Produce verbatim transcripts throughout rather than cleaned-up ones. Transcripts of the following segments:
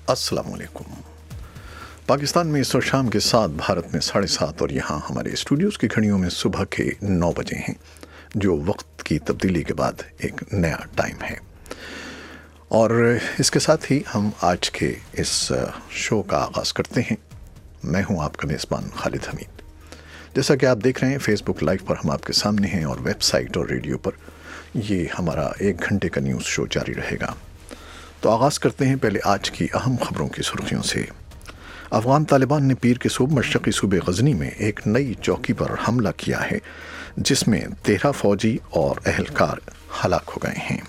अस्सलाम वालेकुम। पाकिस्तान में इस वक्त शाम के सात, भारत में साढ़े सात और यहाँ हमारे स्टूडियोज़ की घड़ियों में सुबह के नौ बजे हैं, जो वक्त की तब्दीली के बाद एक नया टाइम है। और इसके साथ ही हम आज के इस शो का आगाज़ करते हैं। मैं हूँ आपका मेज़बान खालिद हमीद। जैसा कि आप देख रहे हैं, फेसबुक लाइव पर हम आपके सामने हैं और वेबसाइट और रेडियो पर ये हमारा एक घंटे का न्यूज़ शो जारी रहेगा। तो आगाज़ करते हैं पहले आज की अहम खबरों की सुर्खियों से। अफ़गान तालिबान ने पीर के सूबे मशरक़ी सूबे गज़नी में एक नई चौकी पर हमला किया है, जिसमें तेरह फ़ौजी और अहलकार हलाक हो गए हैं।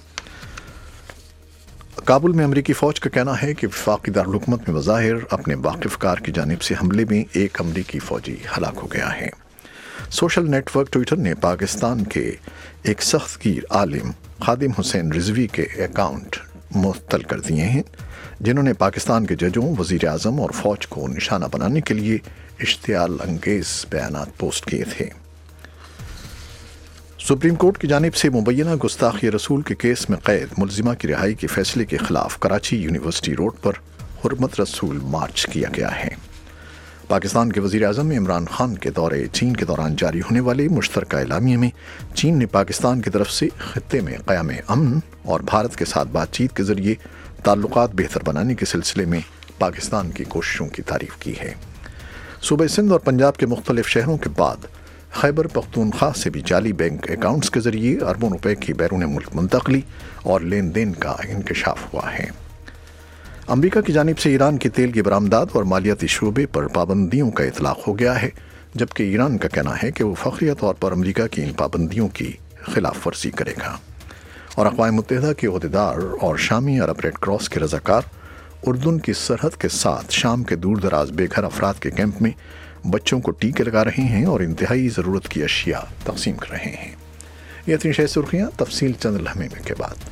काबुल में अमरीकी फ़ौज का कहना है कि वफाकी दारुल-हुकूमत में बज़ाहिर अपने वाक़िफ़कार की जानिब से हमले में एक अमरीकी फ़ौजी हलाक हो गया है। सोशल नेटवर्क ट्विटर ने पाकिस्तान के एक सख्तगीर आलिम खादिम हुसैन रिजवी के अकाउंट मुअत्तल कर दिए हैं, जिन्होंने पाकिस्तान के जजों, वज़ीर आज़म और फ़ौज को निशाना बनाने के लिए इश्तियाल अंगेज़ बयानात पोस्ट किए थे। सुप्रीम कोर्ट की जानिब से मुबैना गुस्ताखी रसूल के केस में कैद मुलजिमा की रिहाई के फैसले के खिलाफ कराची यूनिवर्सिटी रोड पर हुर्मत रसूल मार्च किया गया है। पाकिस्तान के वज़ीर आज़म इमरान खान के दौरे चीन के दौरान जारी होने वाले मुश्तरका एलामिया में चीन ने पाकिस्तान की तरफ से खित्ते में क़याम अमन और भारत के साथ बातचीत के ज़रिए ताल्लुकात बेहतर बनाने के सिलसिले में पाकिस्तान की कोशिशों की तारीफ़ की है। सूबे सिंध और पंजाब के मुख्तलिफ शहरों के बाद खैबर पख्तूनख्वा से भी जाली बैंक अकाउंट्स के ज़रिए अरबों रुपए की बैरून मुल्क मुंतकली और लेन देन का इंकशाफ हुआ है। अमरीका की जानिब से ईरान के तेल की बरामदात और मालियाती शोबे पर पाबंदियों का इतलाक़ हो गया है, जबकि ईरान का कहना है कि वो फ़ख्रिया तौर पर अमरीका की इन पाबंदियों की खिलाफ वर्जी करेगा। और अक़वाम मुत्तहिदा के ओहदेदार और शामी अरब रेड क्रॉस के रज़ाकार उर्दन की सरहद के साथ शाम के दूर दराज बेघर अफराद के कैंप में बच्चों को टीके लगा रहे हैं और इंतहाई ज़रूरत की अशिया तक़सीम कर रहे हैं। ये थी शह सुर्खियाँ, तफसील चंद लम्हे के बाद।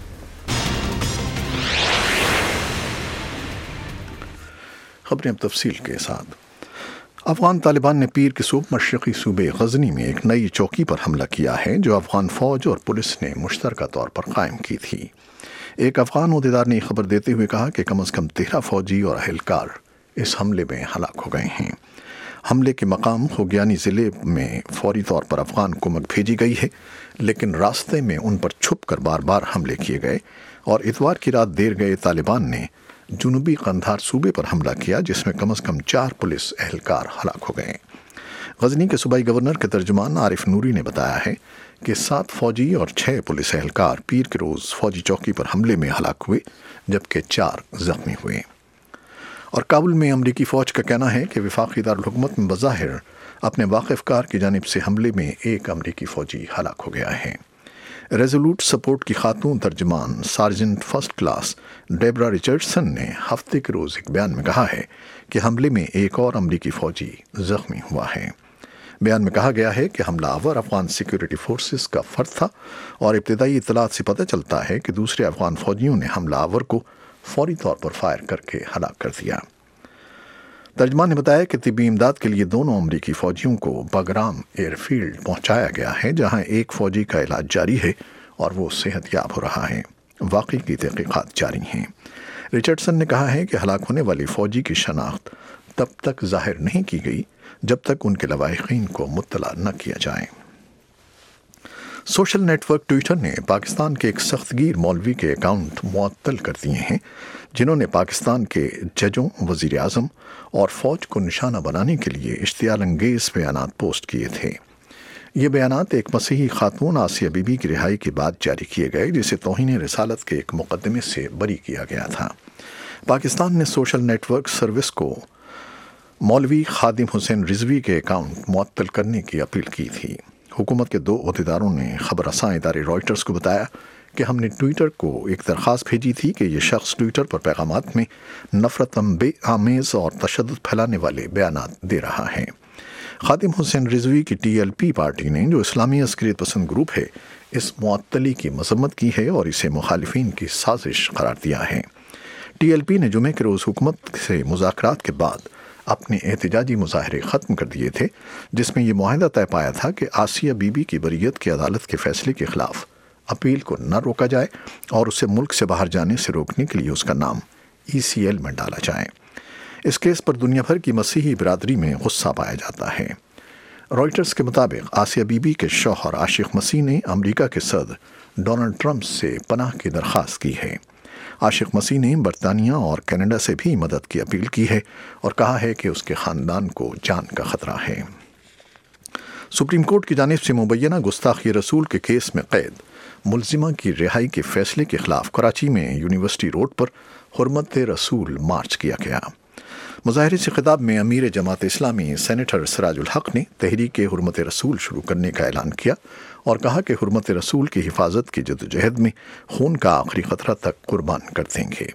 खबरें अब तफसील के साथ। अफ़गान तालिबान ने पीर के सूबे मशरक़ी सूबे गज़नी में एक नई चौकी पर हमला किया है, जो अफ़गान फ़ौज और पुलिस ने मुश्तरका तौर पर कायम की थी। एक अफ़गान ओहदेदार ने खबर देते हुए कहा कि कम अज़ कम तेरह फ़ौजी और अहलकार इस हमले में हलाक हो गए हैं। हमले के मकाम खुगियानी ज़िले में फ़ौरी तौर पर अफ़गान हुकूमत भेजी गई है, लेकिन रास्ते में उन पर छुप कर बार बार हमले किए गए और इतवार की रात देर गए तालिबान ने जुनूबी कंधार सूबे पर हमला किया, जिसमें कम अज़ कम चार पुलिस अहलकार हलाक हो गए। गज़नी के सूबाई गवर्नर के तर्जुमान आरिफ नूरी ने बताया है कि सात फ़ौजी और छः पुलिस अहलकार पीर के रोज़ फ़ौजी चौकी पर हमले में हलाक हुए, जबकि चार ज़ख्मी हुए। और काबुल में अमरीकी फ़ौज का कहना है कि वफाकी दारुल-हुकूमत में बज़ाहिर अपने वाक़िफ़कार की जानिब से हमले में एक अमरीकी फ़ौजी हलाक हो गया है। रेजोल्यूट सपोर्ट की खातून तर्जमान sergeant first class Debra Richardson ने हफ्ते के रोज़ एक बयान में कहा है कि हमले में एक और अमरीकी फ़ौजी ज़ख्मी हुआ है। बयान में कहा गया है कि हमलावर अफ़गान सिक्योरिटी फोर्सेस का फ़र्द था और इब्तिदाई इत्तलात से पता चलता है कि दूसरे अफ़गान फ़ौजियों ने हमलावर को फ़ौरी तौर पर फायर करके हलाक कर दिया। तर्जमान ने बताया कि तिब्बी इमदाद के लिए दोनों अमरीकी फ़ौजियों को बगराम एयरफील्ड पहुंचाया गया है, जहां एक फ़ौजी का इलाज जारी है और वो सेहतयाब हो रहा है। वाक़ई की तहक़ीक़ात जारी हैं। रिचर्डसन ने कहा है कि हलाक होने वाली फ़ौजी की शनाख्त तब तक ज़ाहिर नहीं की गई जब तक उनके लवाहिक़ीन को मुत्तला न किया जाए। सोशल नेटवर्क ट्विटर ने पाकिस्तान के एक सख्तगीर मौलवी के अकाउंट मुअत्तल कर दिए हैं, जिन्होंने पाकिस्तान के जजों, वज़ीर आज़म और फ़ौज को निशाना बनाने के लिए इश्तियाल अंगेज़ बयानात पोस्ट किए थे। ये बयानात एक मसीही खातून आसिया बीबी की रिहाई के बाद जारी किए गए, जिसे तौहीन रिसालत के एक मुकदमे से बरी किया गया था। पाकिस्तान ने सोशल नेटवर्क सर्विस को मौलवी खादिम हुसैन रिजवी के अकाउंट मुअत्तल करने की अपील की थी। हुकूमत के दो अहदेदारों ने खबर रसां इदारे रॉयटर्स को बताया कि हमने ट्विटर को एक दरख्वास्त भेजी थी कि यह शख्स ट्विटर पर पैगामात में नफ़रत आमेज़ और तशद्दुद फैलाने वाले बयानात दे रहा है। खादिम हुसैन रिजवी की टी एल पी पार्टी ने, जो इस्लामी अस्करियत पसंद ग्रुप है, इस मुअत्तली की मज़म्मत की है और इसे मुखालिफिन की साजिश करार दिया है। टी एल पी ने जुमे के रोज़ हुकूमत से मुज़ाकरात के बाद अपने एहतजाजी मुज़ाहरे ख़त्म कर दिए थे, जिसमें यह मुआहदा तय पाया था कि आसिया बीबी की बरीयत की अदालत के फैसले के खिलाफ अपील को न रोका जाए और उसे मुल्क से बाहर जाने से रोकने के लिए उसका नाम ای سی ایل میں ڈالا جائے۔ اس کیس پر دنیا بھر کی مسیحی برادری میں غصہ پایا جاتا ہے۔ رائٹرز کے مطابق آسیہ بی بی کے شوہر عاشق مسیح نے امریکہ کے صدر ڈونلڈ ٹرمپ سے پناہ کی درخواست کی ہے۔ عاشق مسیح نے برطانیہ اور کینیڈا سے بھی مدد کی اپیل کی ہے اور کہا ہے کہ اس کے خاندان کو جان کا خطرہ ہے۔ سپریم کورٹ کی جانب سے مبینہ گستاخی رسول کے کیس میں قید ملزمہ کی رہائی کے فیصلے کے خلاف کراچی میں یونیورسٹی روڈ پر حرمت رسول مارچ کیا گیا۔ مظاہرے سے خطاب میں امیر جماعت اسلامی سینیٹر سراج الحق نے تحریک حرمت رسول شروع کرنے کا اعلان کیا اور کہا کہ حرمت رسول کی حفاظت کی جدوجہد میں خون کا آخری قطرہ تک قربان کر دیں گے۔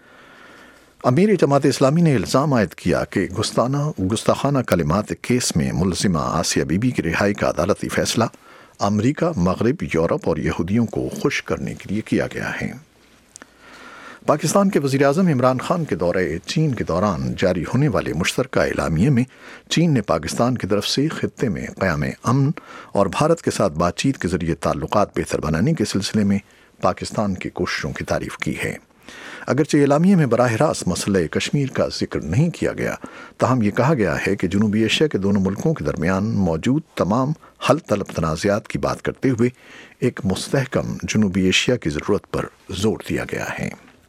امیر جماعت اسلامی نے الزام عائد کیا کہ گستانہ گستاخانہ کلمات کیس میں ملزمہ آسیہ بی بی کی رہائی کا عدالتی فیصلہ امریکہ، مغرب، یورپ اور یہودیوں کو خوش کرنے کے لیے کیا گیا ہے۔ پاکستان کے وزیر اعظم عمران خان کے دورے چین کے دوران جاری ہونے والے مشترکہ اعلامیے میں چین نے پاکستان کی طرف سے خطے میں قیام امن اور بھارت کے ساتھ بات چیت کے ذریعے تعلقات بہتر بنانے کے سلسلے میں پاکستان کی کوششوں کی تعریف کی ہے۔ اگرچہ اعلامیے میں براہ راست مسئلہ کشمیر کا ذکر نہیں کیا گیا، تاہم یہ کہا گیا ہے کہ جنوبی ایشیا کے دونوں ملکوں کے درمیان موجود تمام حل طلب تنازعات کی بات کرتے ہوئے ایک مستحکم جنوبی ایشیا کی ضرورت پر زور دیا گیا ہے۔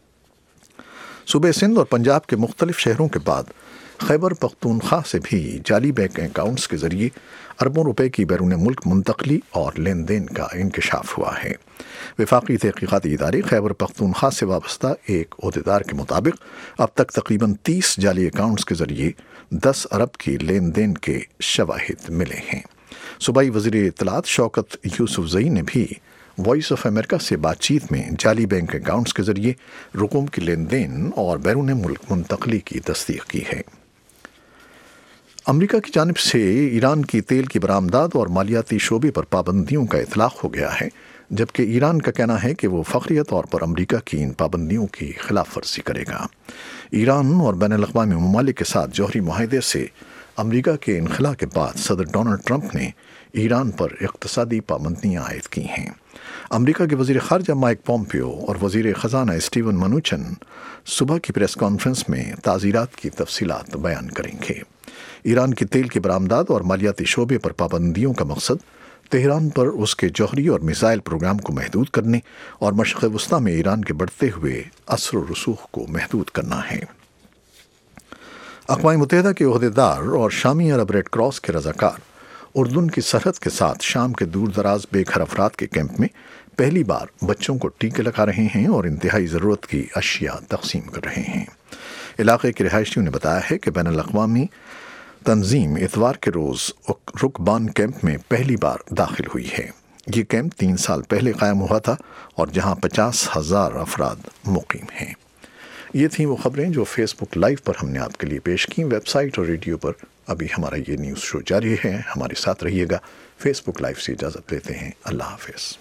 صوبے سندھ اور پنجاب کے مختلف شہروں کے بعد خیبر پختونخوا سے بھی جعلی بینک اکاؤنٹس کے ذریعے اربوں روپے کی بیرون ملک منتقلی اور لین دین کا انکشاف ہوا ہے۔ وفاقی تحقیقاتی ادارے خیبر پختونخوا سے وابستہ ایک عہدیدار کے مطابق اب تک تقریباً تیس جعلی اکاؤنٹس کے ذریعے دس ارب کی لین دین کے شواہد ملے ہیں۔ صوبائی وزیر اطلاعات شوکت یوسف زئی نے بھی وائس آف امریکہ سے بات چیت میں جعلی بینک اکاؤنٹس کے ذریعے رقوم کی لین دین اور بیرون ملک منتقلی کی تصدیق کی ہے۔ امریکہ کی جانب سے ایران کی تیل کی برآمدات اور مالیاتی شعبے پر پابندیوں کا اطلاق ہو گیا ہے، جبکہ ایران کا کہنا ہے کہ وہ فخریہ طور پر امریکہ کی ان پابندیوں کی خلاف ورزی کرے گا۔ ایران اور بین الاقوامی ممالک کے ساتھ جوہری معاہدے سے امریکہ کے انخلاء کے بعد صدر ڈونلڈ ٹرمپ نے ایران پر اقتصادی پابندیاں عائد کی ہیں۔ امریکہ کے وزیر خارجہ مائک پومپیو اور وزیر خزانہ اسٹیون منوچن صبح کی پریس کانفرنس میں تعزیرات کی تفصیلات بیان کریں گے۔ ایران کی تیل کی برآمدات اور مالیاتی شعبے پر پابندیوں کا مقصد تہران پر اس کے جوہری اور میزائل پروگرام کو محدود کرنے اور مشرق وسطیٰ میں ایران کے بڑھتے ہوئے اثر و رسوخ کو محدود کرنا ہے۔ اقوام متحدہ کے عہدیدار اور شامی عرب ریڈ کراس کے رضاکار اردن کی سرحد کے ساتھ شام کے دور دراز بے گھر افراد کے کیمپ میں پہلی بار بچوں کو ٹیکے لگا رہے ہیں اور انتہائی ضرورت کی اشیاء تقسیم کر رہے ہیں۔ علاقے کے رہائشیوں نے بتایا ہے کہ بین الاقوامی تنظیم اتوار کے روز رکبان کیمپ میں پہلی بار داخل ہوئی ہے۔ یہ کیمپ تین سال پہلے قائم ہوا تھا اور جہاں پچاس ہزار افراد مقیم ہیں۔ یہ تھیں وہ خبریں جو فیس بک لائیو پر ہم نے آپ کے لیے پیش کیں۔ ویب سائٹ اور ریڈیو پر ابھی ہمارا یہ نیوز شو جاری ہے، ہمارے ساتھ رہیے گا۔ فیس بک لائیو سے اجازت لیتے ہیں، اللہ حافظ۔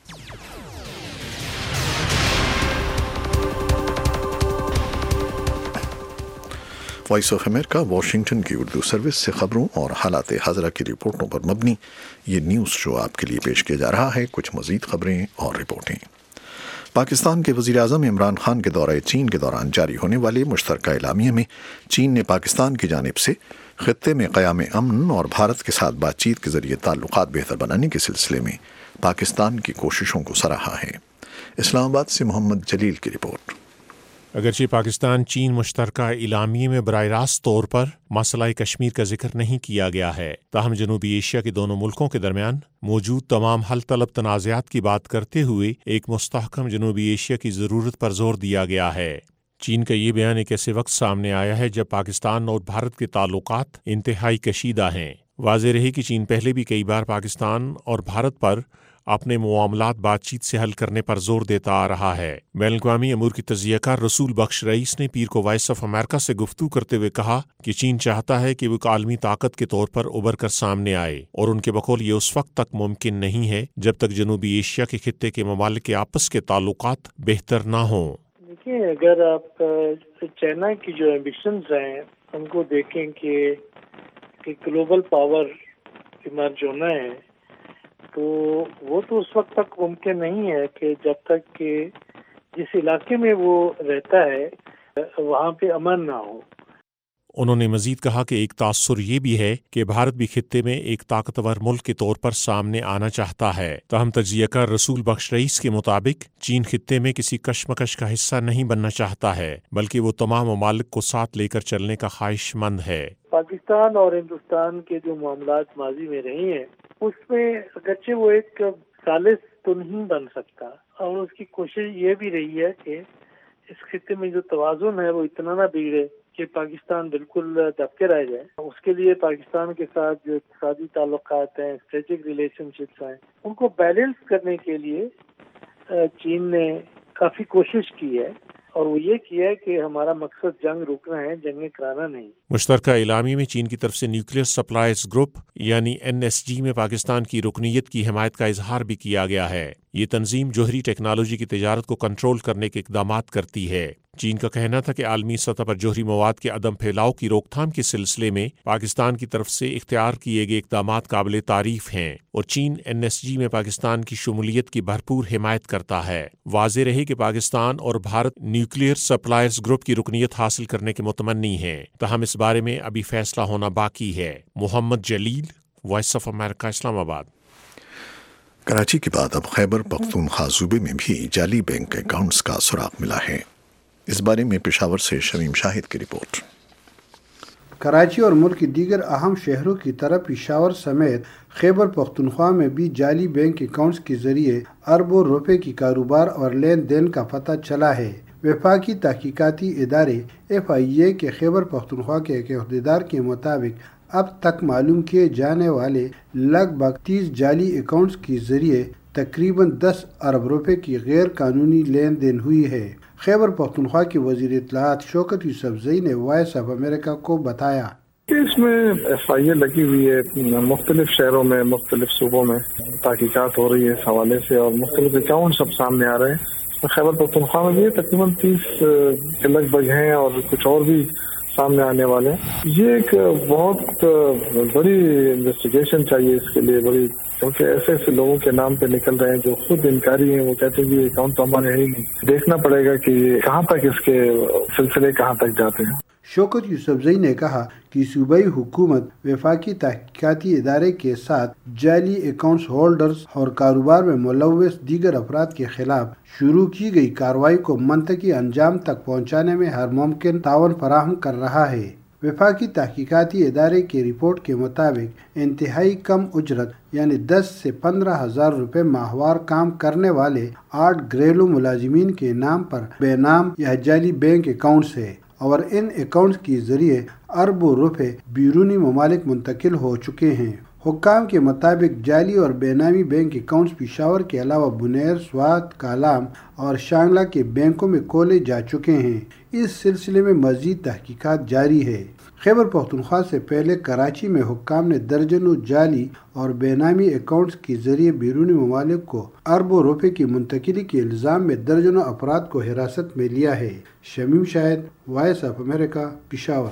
وائس آف امریکہ واشنگٹن کی اردو سروس سے خبروں اور حالات حاضرہ کی رپورٹوں پر مبنی یہ نیوز شو آپ کے لیے پیش کیا جا رہا ہے۔ کچھ مزید خبریں اور رپورٹیں۔ پاکستان کے وزیر اعظم عمران خان کے دورہ چین کے دوران جاری ہونے والے مشترکہ اعلامیے میں چین نے پاکستان کی جانب سے خطے میں قیام امن اور بھارت کے ساتھ بات چیت کے ذریعے تعلقات بہتر بنانے کے سلسلے میں پاکستان کی کوششوں کو سراہا ہے۔ اسلام آباد سے محمد جلیل کی رپورٹ۔ اگرچہ پاکستان چین مشترکہ اعلامیے میں براہ راست طور پر مسئلہ کشمیر کا ذکر نہیں کیا گیا ہے، تاہم جنوبی ایشیا کے دونوں ملکوں کے درمیان موجود تمام حل طلب تنازعات کی بات کرتے ہوئے ایک مستحکم جنوبی ایشیا کی ضرورت پر زور دیا گیا ہے۔ چین کا یہ بیان ایک ایسے وقت سامنے آیا ہے جب پاکستان اور بھارت کے تعلقات انتہائی کشیدہ ہیں۔ واضح رہے کہ چین پہلے بھی کئی بار پاکستان اور بھارت پر اپنے معاملات بات چیت سے حل کرنے پر زور دیتا آ رہا ہے۔ بین الاقوامی امور کی تجزیہ کار رسول بخش رئیس نے پیر کو وائس آف امریکہ سے گفتگو کرتے ہوئے کہا کہ چین چاہتا ہے کہ وہ ایک عالمی طاقت کے طور پر ابھر کر سامنے آئے، اور ان کے بقول یہ اس وقت تک ممکن نہیں ہے جب تک جنوبی ایشیا کے خطے کے ممالک کے آپس کے تعلقات بہتر نہ ہوں۔ دیکھیے، اگر آپ چائنا کی جو ایمبیشنز ہیں ان کو دیکھیں کہ گلوبل پاور ایمرج ہونا ہے، تو وہ تو اس وقت تک ممکن نہیں ہے کہ جب تک کہ جس علاقے میں وہ رہتا ہے وہاں پہ امن نہ ہو۔ انہوں نے مزید کہا کہ ایک تاثر یہ بھی ہے کہ بھارت بھی خطے میں ایک طاقتور ملک کے طور پر سامنے آنا چاہتا ہے، تاہم تجزیہ کار رسول بخش رئیس کے مطابق چین خطے میں کسی کشمکش کا حصہ نہیں بننا چاہتا ہے، بلکہ وہ تمام ممالک کو ساتھ لے کر چلنے کا خواہش مند ہے۔ پاکستان اور ہندوستان کے جو معاملات ماضی میں رہے ہیں اس میں اگرچہ وہ ایک ثالث تو نہیں بن سکتا، اور اس کی کوشش یہ بھی رہی ہے کہ اس خطے میں جو توازن ہے وہ اتنا نہ بگڑے کہ پاکستان بالکل دب کے رہ جائے۔ اس کے لیے پاکستان کے ساتھ جو اقتصادی تعلقات ہیں، اسٹریٹجک ریلیشن شپس ہیں، ان کو بیلنس کرنے کے لیے چین نے کافی کوشش کی ہے، اور وہ یہ کیا ہے کہ ہمارا مقصد جنگ روکنا ہے، جنگیں کرانا نہیں۔ مشترکہ اعلامیے میں چین کی طرف سے نیوکلیئر سپلائز گروپ یعنی این ایس جی میں پاکستان کی رکنیت کی حمایت کا اظہار بھی کیا گیا ہے۔ یہ تنظیم جوہری ٹیکنالوجی کی تجارت کو کنٹرول کرنے کے اقدامات کرتی ہے۔ چین کا کہنا تھا کہ عالمی سطح پر جوہری مواد کے عدم پھیلاؤ کی روک تھام کے سلسلے میں پاکستان کی طرف سے اختیار کیے گئے اقدامات قابل تعریف ہیں، اور چین این ایس جی میں پاکستان کی شمولیت کی بھرپور حمایت کرتا ہے۔ واضح رہے کہ پاکستان اور بھارت نیوکلیئر سپلائرز گروپ کی رکنیت حاصل کرنے کے متمنی ہیں، تاہم اس بارے میں ابھی فیصلہ ہونا باقی ہے۔ محمد جلیل، وائس آف امریکہ، اسلام آباد۔ کراچی کے بعد اب خیبر پختونخوا صوبے میں بھی جعلی بینک اکاؤنٹس کا سراغ ملا ہے۔ اس بارے میں پشاور سے شمیم شاہد کی رپورٹ۔ کراچی اور ملک کی دیگر اہم شہروں کی طرح پشاور سمیت خیبر پختونخوا میں بھی جعلی بینک اکاؤنٹس کے ذریعے اربوں روپے کی کاروبار اور لین دین کا پتہ چلا ہے۔ وفاقی تحقیقاتی ادارے ایف آئی اے کے خیبر پختونخوا کے ایک عہدیدار کے مطابق اب تک معلوم کیے جانے والے لگ بھگ تیس جعلی اکاؤنٹس کے ذریعے تقریباً دس ارب روپے کی غیر قانونی لین دین ہوئی ہے۔ خیبر پختونخوا کے وزیر اطلاعات شوکت یوسفزئی نے وائس آف امریکہ کو بتایا اس میں ایف آئی اے لگی ہوئی ہے، مختلف شہروں میں مختلف صوبوں میں تحقیقات ہو رہی ہے اس حوالے سے، اور مختلف اکاؤنٹ سب سامنے آ رہے ہیں۔ خیبر پختونخوا میں بھی تقریباً تیس کے لگ بھگ ہیں، اور کچھ اور بھی سامنے آنے والے ہیں۔ یہ ایک بہت بڑی انویسٹیگیشن چاہیے اس کے لیے، بڑی، کیونکہ ایسے ایسے لوگوں کے نام پہ نکل رہے ہیں جو خود انکاری ہیں، وہ کہتے ہیں کہ یہ اکاؤنٹ تو ہمارے ہے ہی نہیں۔ دیکھنا پڑے گا کہ یہ کہاں تک اس کے سلسلے کہاں تک جاتے ہیں۔ شوکت یوسفزئی نے کہا کہ صوبائی حکومت وفاقی تحقیقاتی ادارے کے ساتھ جعلی اکاؤنٹس ہولڈرز اور کاروبار میں ملوث دیگر افراد کے خلاف شروع کی گئی کارروائی کو منطقی انجام تک پہنچانے میں ہر ممکن تعاون فراہم کر رہا ہے۔ وفاقی تحقیقاتی ادارے کی رپورٹ کے مطابق انتہائی کم اجرت یعنی دس سے پندرہ ہزار روپے ماہوار کام کرنے والے آٹھ گھریلو ملازمین کے نام پر بے نام یا جعلی بینک اکاؤنٹس ہے، اور ان اکاؤنٹس کے ذریعے اربوں روپے بیرونی ممالک منتقل ہو چکے ہیں۔ حکام کے مطابق جعلی اور بے نامی بینک اکاؤنٹس پشاور کے علاوہ بنیر، سوات، کالام اور شانگلہ کے بینکوں میں کھولے جا چکے ہیں۔ اس سلسلے میں مزید تحقیقات جاری ہے۔ خیبر پختونخوا سے پہلے کراچی میں حکام نے درجنوں جعلی اور بے نامی اکاؤنٹس کے ذریعے بیرونی ممالک کو اربوں روپے کی منتقلی کے الزام میں درجنوں افراد کو حراست میں لیا ہے۔ Shamim Shahid, Voice of America, Peshawar.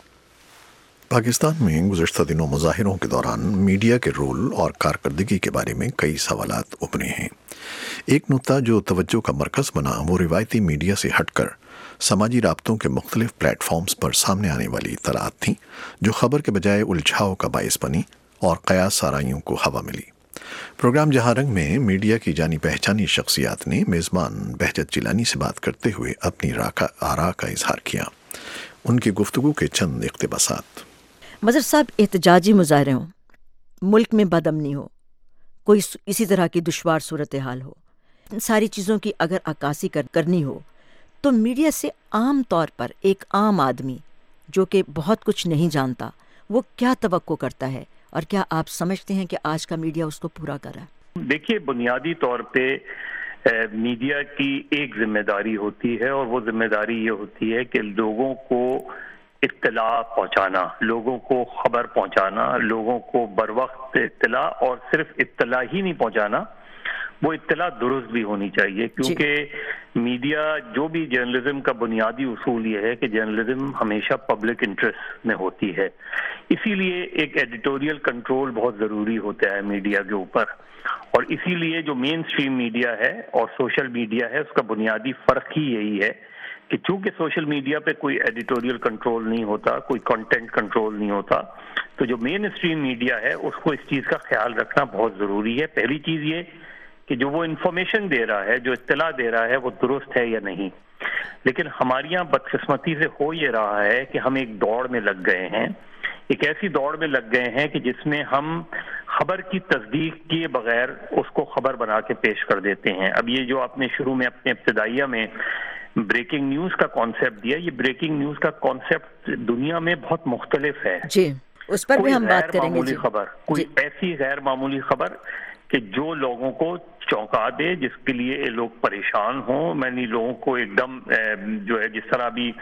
Pakistan میں گزشتہ دنوں مظاہروں کے دوران میڈیا کے رول اور کارکردگی کے بارے میں کئی سوالات ابھرے ہیں۔ ایک نقطہ جو توجہ کا مرکز بنا وہ روایتی میڈیا سے ہٹ کر سماجی رابطوں کے مختلف پلیٹ فارمز پر سامنے آنے والی اطلاعات تھیں، جو خبر کے بجائے الجھاؤ کا باعث بنی اور قیاس آرائیوں کو ہوا ملی۔ پروگرام جہاں رنگ میں میڈیا کی جانی پہچانی شخصیات نے میزبان بہجت جیلانی سے بات کرتے ہوئے اپنی آراء کا اظہار کیا۔ ان کی گفتگو کے چند اقتباسات۔ مظہر صاحب، احتجاجی مظاہرے ہوں، ملک میں بدامنی ہو، کوئی اسی طرح کی دشوار صورتحال ہو، ان ساری چیزوں کی اگر عکاسی کر کرنی ہو تو میڈیا سے عام طور پر ایک عام آدمی جو کہ بہت کچھ نہیں جانتا وہ کیا توقع کرتا ہے، اور کیا آپ سمجھتے ہیں کہ آج کا میڈیا اس کو پورا کر رہا ہے؟ دیکھیے، بنیادی طور پہ میڈیا کی ایک ذمہ داری ہوتی ہے، اور وہ ذمہ داری یہ ہوتی ہے کہ لوگوں کو اطلاع پہنچانا، لوگوں کو خبر پہنچانا، لوگوں کو بر وقت اطلاع، اور صرف اطلاع ہی نہیں پہنچانا، وہ اطلاع درست بھی ہونی چاہیے، کیونکہ میڈیا جو بھی جرنلزم کا بنیادی اصول یہ ہے کہ جرنلزم ہمیشہ پبلک انٹرسٹ میں ہوتی ہے، اسی لیے ایک ایڈیٹوریل کنٹرول بہت ضروری ہوتا ہے میڈیا کے اوپر، اور اسی لیے جو مین سٹریم میڈیا ہے اور سوشل میڈیا ہے اس کا بنیادی فرق ہی یہی ہے کہ چونکہ سوشل میڈیا پہ کوئی ایڈیٹوریل کنٹرول نہیں ہوتا، کوئی کنٹینٹ کنٹرول نہیں ہوتا، تو جو مین اسٹریم میڈیا ہے اس کو اس چیز کا خیال رکھنا بہت ضروری ہے۔ پہلی چیز یہ کہ جو وہ انفارمیشن دے رہا ہے، جو اطلاع دے رہا ہے، وہ درست ہے یا نہیں۔ لیکن ہمارے یہاں بدقسمتی سے ہو یہ رہا ہے کہ ہم ایک دوڑ میں لگ گئے ہیں، ایک ایسی دوڑ میں لگ گئے ہیں کہ جس میں ہم خبر کی تصدیق کیے بغیر اس کو خبر بنا کے پیش کر دیتے ہیں۔ اب یہ جو آپ نے شروع میں اپنے ابتدائیہ میں بریکنگ نیوز کا کانسیپٹ دیا، یہ بریکنگ نیوز کا کانسیپٹ دنیا میں بہت مختلف ہے۔ جی، اس پر بھی ہم بات کریں گے۔ معمولی خبر، کوئی ایسی غیر معمولی خبر کہ جو لوگوں کو چونکا دے، جس کے لیے لوگ پریشان ہوں، میں نہیں لوگوں کو ایک دم جو ہے جس طرح بھی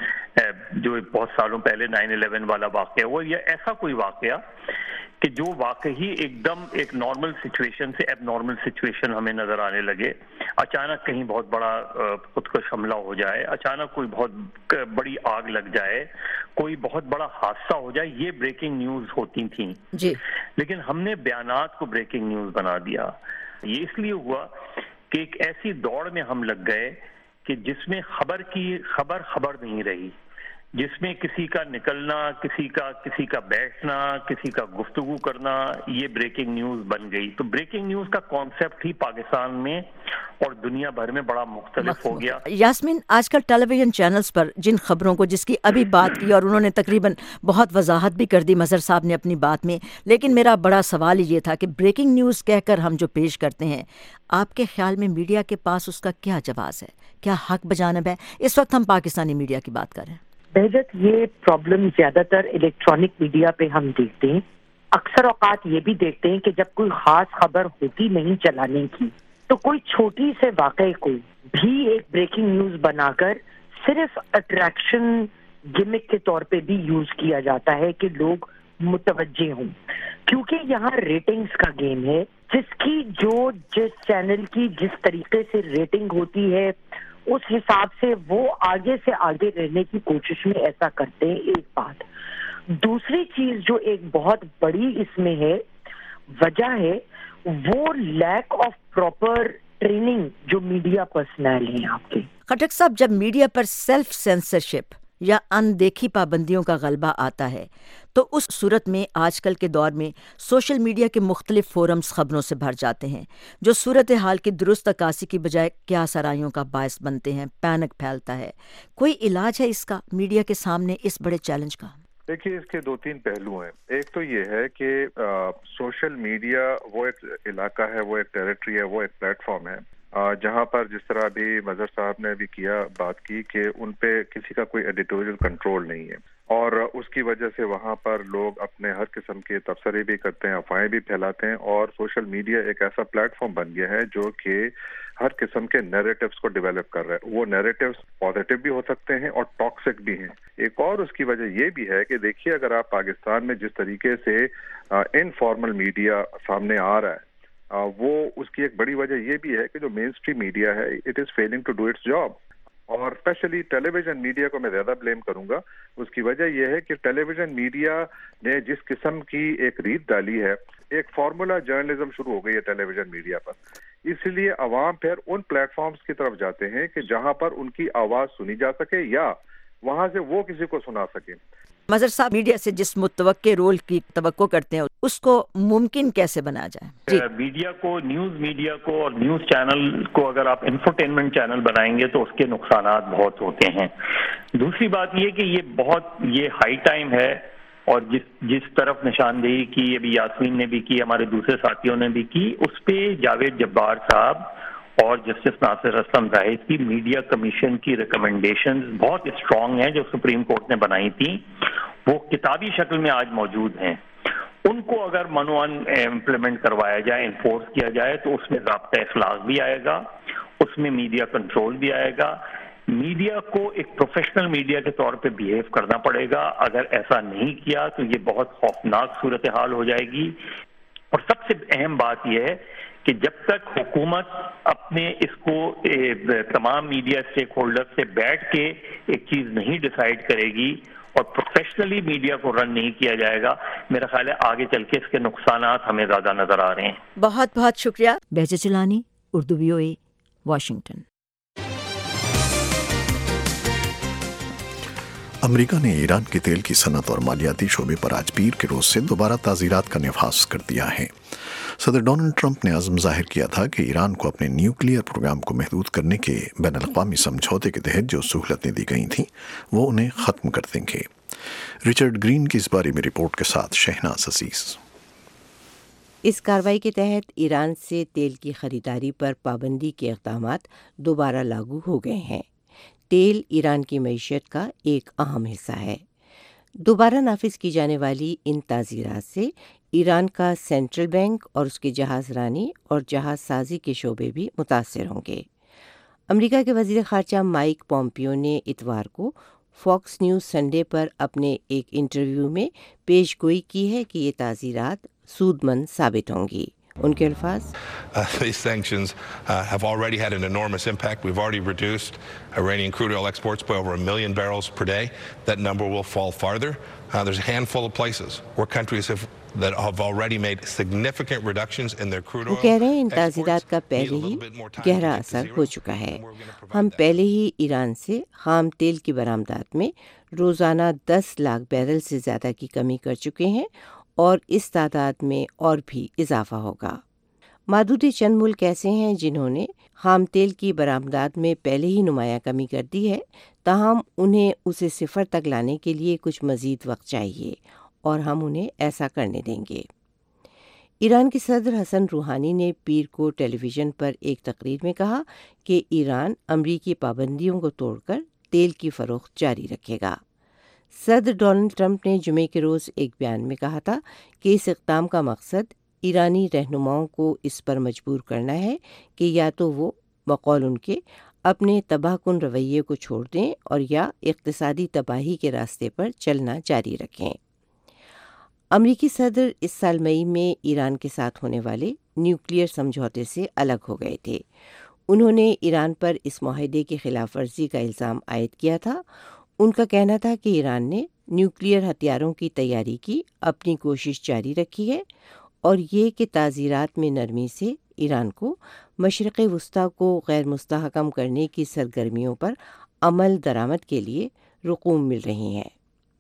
جو بہت سالوں پہلے نائن الیون والا واقعہ ہوا، یا ایسا کوئی واقعہ کہ جو واقعی ایک دم ایک نارمل سچویشن سے ایب نارمل سچویشن ہمیں نظر آنے لگے، اچانک کہیں بہت بڑا خودکش حملہ ہو جائے، اچانک کوئی بہت بڑی آگ لگ جائے، کوئی بہت بڑا حادثہ ہو جائے، یہ بریکنگ نیوز ہوتی تھیں جی۔ لیکن ہم نے بیانات کو بریکنگ نیوز بنا دیا۔ یہ اس لیے ہوا کہ ایک ایسی دوڑ میں ہم لگ گئے کہ جس میں خبر کی خبر خبر نہیں رہی، جس میں کسی کا نکلنا، کسی کا کسی کا بیٹھنا، کسی کا گفتگو کرنا، یہ بریکنگ نیوز بن گئی۔ تو بریکنگ نیوز کا کانسیپٹ ہی پاکستان میں اور دنیا بھر میں بڑا مختلف ہو گیا۔ یاسمین، آج کل ٹیلی ویژن چینلز پر جن خبروں کو، جس کی ابھی بات کی اور انہوں نے تقریباً بہت وضاحت بھی کر دی مظہر صاحب نے اپنی بات میں، لیکن میرا بڑا سوال یہ تھا کہ بریکنگ نیوز کہہ کر ہم جو پیش کرتے ہیں، آپ کے خیال میں میڈیا کے پاس اس کا کیا جواز ہے، کیا حق بجانب ہے؟ اس وقت ہم پاکستانی میڈیا کی بات کر رہے ہیں۔ بہجت، یہ پرابلم زیادہ تر الیکٹرانک میڈیا پہ ہم دیکھتے ہیں۔ اکثر اوقات یہ بھی دیکھتے ہیں کہ جب کوئی خاص خبر ہوتی نہیں چلانے کی، تو کوئی چھوٹی سے واقعے کو بھی ایک بریکنگ نیوز بنا کر صرف اٹریکشن گمک کے طور پہ بھی یوز کیا جاتا ہے کہ لوگ متوجہ ہوں، کیونکہ یہاں ریٹنگز کا گیم ہے، جس کی جو جس چینل کی جس طریقے سے ریٹنگ ہوتی ہے اس حساب سے وہ آگے سے آگے رہنے کی کوشش میں ایسا کرتے ہیں۔ ایک بات، دوسری چیز جو ایک بہت بڑی اس میں ہے وجہ ہے وہ لیک آف پراپر ٹریننگ جو میڈیا پرسنل ہیں آپ کے۔ خٹک صاحب، جب میڈیا پر سیلف سینسرشپ یا اندیکھی پابندیوں کا غلبہ آتا ہے تو اس صورت میں آج کل کے دور میں سوشل میڈیا کے مختلف فورمز خبروں سے بھر جاتے ہیں جو صورتحال کی درست عکاسی کی بجائے کیا سرائیوں کا باعث بنتے ہیں، پینک پھیلتا ہے۔ کوئی علاج ہے اس کا میڈیا کے سامنے اس بڑے چیلنج کا؟ دیکھیے، اس کے دو تین پہلو ہیں۔ ایک تو یہ ہے کہ سوشل میڈیا وہ ایک علاقہ ہے، وہ ایک ٹیریٹری ہے، وہ ایک پلیٹ فارم ہے جہاں پر جس طرح بھی مظہر صاحب نے بھی کیا بات کی کہ ان پہ کسی کا کوئی ایڈیٹوریل کنٹرول نہیں ہے، اور اس کی وجہ سے وہاں پر لوگ اپنے ہر قسم کے تبصرے بھی کرتے ہیں، افواہیں بھی پھیلاتے ہیں، اور سوشل میڈیا ایک ایسا پلیٹ فارم بن گیا ہے جو کہ ہر قسم کے نیریٹیوز کو ڈیولپ کر رہا ہے۔ وہ نیریٹیوز پازیٹیو بھی ہو سکتے ہیں اور ٹاکسک بھی ہیں۔ ایک اور اس کی وجہ یہ بھی ہے کہ دیکھیے، اگر آپ پاکستان میں جس طریقے سے انفارمل میڈیا سامنے آ رہا ہے، وہ اس کی ایک بڑی وجہ یہ بھی ہے کہ جو مین اسٹریم میڈیا ہے، it is failing to do its job, اور اسپیشلی ٹیلی ویژن میڈیا کو میں زیادہ بلیم کروں گا۔ اس کی وجہ یہ ہے کہ ٹیلی ویژن میڈیا نے جس قسم کی ایک ریت ڈالی ہے، ایک فارمولا جرنلزم شروع ہو گئی ہے ٹیلی ویژن میڈیا پر، اس لیے عوام پھر ان پلیٹ فارمز کی طرف جاتے ہیں کہ جہاں پر ان کی آواز سنی جا سکے یا وہاں سے وہ کسی کو سنا سکے۔ مظہر صاحب، میڈیا سے جس متوقع رول کی توقع کرتے ہیں اس کو ممکن کیسے بنا جائے؟ جی، میڈیا کو، نیوز میڈیا کو اور نیوز چینل کو اگر آپ انفرٹینمنٹ چینل بنائیں گے تو اس کے نقصانات بہت ہوتے ہیں۔ دوسری بات یہ کہ یہ بہت یہ ہائی ٹائم ہے، اور جس جس طرف نشاندہی کی ابھی یاسمین نے بھی کی، ہمارے دوسرے ساتھیوں نے بھی کی، اس پہ جاوید جبار صاحب اور جسٹس ناصر اسلم زاہد کی میڈیا کمیشن کی ریکمنڈیشنز بہت اسٹرانگ ہیں جو سپریم کورٹ نے بنائی تھیں، وہ کتابی شکل میں آج موجود ہیں۔ ان کو اگر منوان امپلیمنٹ کروایا جائے، انفورس کیا جائے، تو اس میں ضابطہ اخلاق بھی آئے گا، اس میں میڈیا کنٹرول بھی آئے گا، میڈیا کو ایک پروفیشنل میڈیا کے طور پہ بیہیو کرنا پڑے گا۔ اگر ایسا نہیں کیا تو یہ بہت خوفناک صورتحال ہو جائے گی۔ اور سب سے اہم بات یہ ہے کہ جب تک حکومت اپنے اس کو تمام میڈیا اسٹیک ہولڈر سے بیٹھ کے ایک چیز نہیں ڈیسائیڈ کرے گی اور پروفیشنلی میڈیا کو رن نہیں کیا جائے گا، میرا خیال ہے آگے چل کے اس کے نقصانات ہمیں زیادہ نظر آ رہے ہیں۔ بہت بہت شکریہ۔ بہجت چلانی، Urdu V O A, Washington. امریکہ نے ایران کی تیل کی صنعت اور مالیاتی شعبے پر آج پیر کے روز سے دوبارہ تعزیرات کا نفاذ کر دیا ہے۔ صدر ڈونلڈ ٹرمپ نے عزم ظاہر کیا تھا کہ ایران کو اپنے نیوکلیئر پروگرام کو محدود کرنے کے بین الاقوامی سمجھوتے کے تحت جو سہولتیں دی گئی تھیں وہ انہیں ختم کر دیں گے۔ رچرڈ گرین کی اس بارے میں رپورٹ کے ساتھ شہناز عزیز۔ اس کارروائی کے تحت ایران سے تیل کی خریداری پر پابندی کے اقدامات دوبارہ لاگو ہو گئے ہیں۔ تیل ایران کی معیشت کا ایک اہم حصہ ہے۔ دوبارہ نافذ کی جانے والی ان تعزیرات سے ایران کا سینٹرل بینک اور اس کے جہاز رانی اور جہاز سازی کے شعبے بھی متاثر ہوں گے۔ امریکہ کے وزیر خارجہ مائک پومپیو نے اتوار کو فاکس نیوز سنڈے پر اپنے ایک انٹرویو میں پیش گوئی کی ہے کہ یہ تعزیرات سود مند ثابت ہوں گی۔ ان کے الفاظ Uh, these sanctions uh, have already had an enormous impact. We've already reduced Iranian crude oil exports by over a million barrels per day. That number will fall farther. Uh, there's a handful of places where countries have that have already made significant reductions in their crude oil. وہ کہہ رہے ہیں ان تعزیرات کا پہلے ہی گہرا اثر ہو چکا ہے۔ ہم پہلے ہی ایران سے خام تیل کی برآمدات میں روزانہ دس لاکھ بیرل سے زیادہ کی کمی کر چکے ہیں اور اس تعداد میں اور بھی اضافہ ہوگا۔ معدود چند ملک ایسے ہیں جنہوں نے خام تیل کی برآمدات میں پہلے ہی نمایاں کمی کر دی ہے، تاہم انہیں اسے صفر تک لانے کے لیے کچھ مزید وقت چاہیے اور ہم انہیں ایسا کرنے دیں گے۔ ایران کے صدر حسن روحانی نے پیر کو ٹیلی ویژن پر ایک تقریر میں کہا کہ ایران امریکی پابندیوں کو توڑ کر تیل کی فروخت جاری رکھے گا۔ صدر ڈونلڈ ٹرمپ نے جمعے کے روز ایک بیان میں کہا تھا کہ اس اقدام کا مقصد ایرانی رہنماؤں کو اس پر مجبور کرنا ہے کہ یا تو وہ بقول ان کے اپنے تباہ کن رویے کو چھوڑ دیں اور یا اقتصادی تباہی کے راستے پر چلنا جاری رکھیں۔ امریکی صدر اس سال مئی میں ایران کے ساتھ ہونے والے نیوکلیئر سمجھوتے سے الگ ہو گئے تھے۔ انہوں نے ایران پر اس معاہدے کی خلاف ورزی کا الزام عائد کیا تھا۔ ان کا کہنا تھا کہ ایران نے نیوکلیئر ہتھیاروں کی تیاری کی اپنی کوشش جاری رکھی ہے اور یہ کہ تعزیرات میں نرمی سے ایران کو مشرق وسطیٰ کو غیر مستحکم کرنے کی سرگرمیوں پر عمل درآمد کے لیے رقوم مل رہی ہیں۔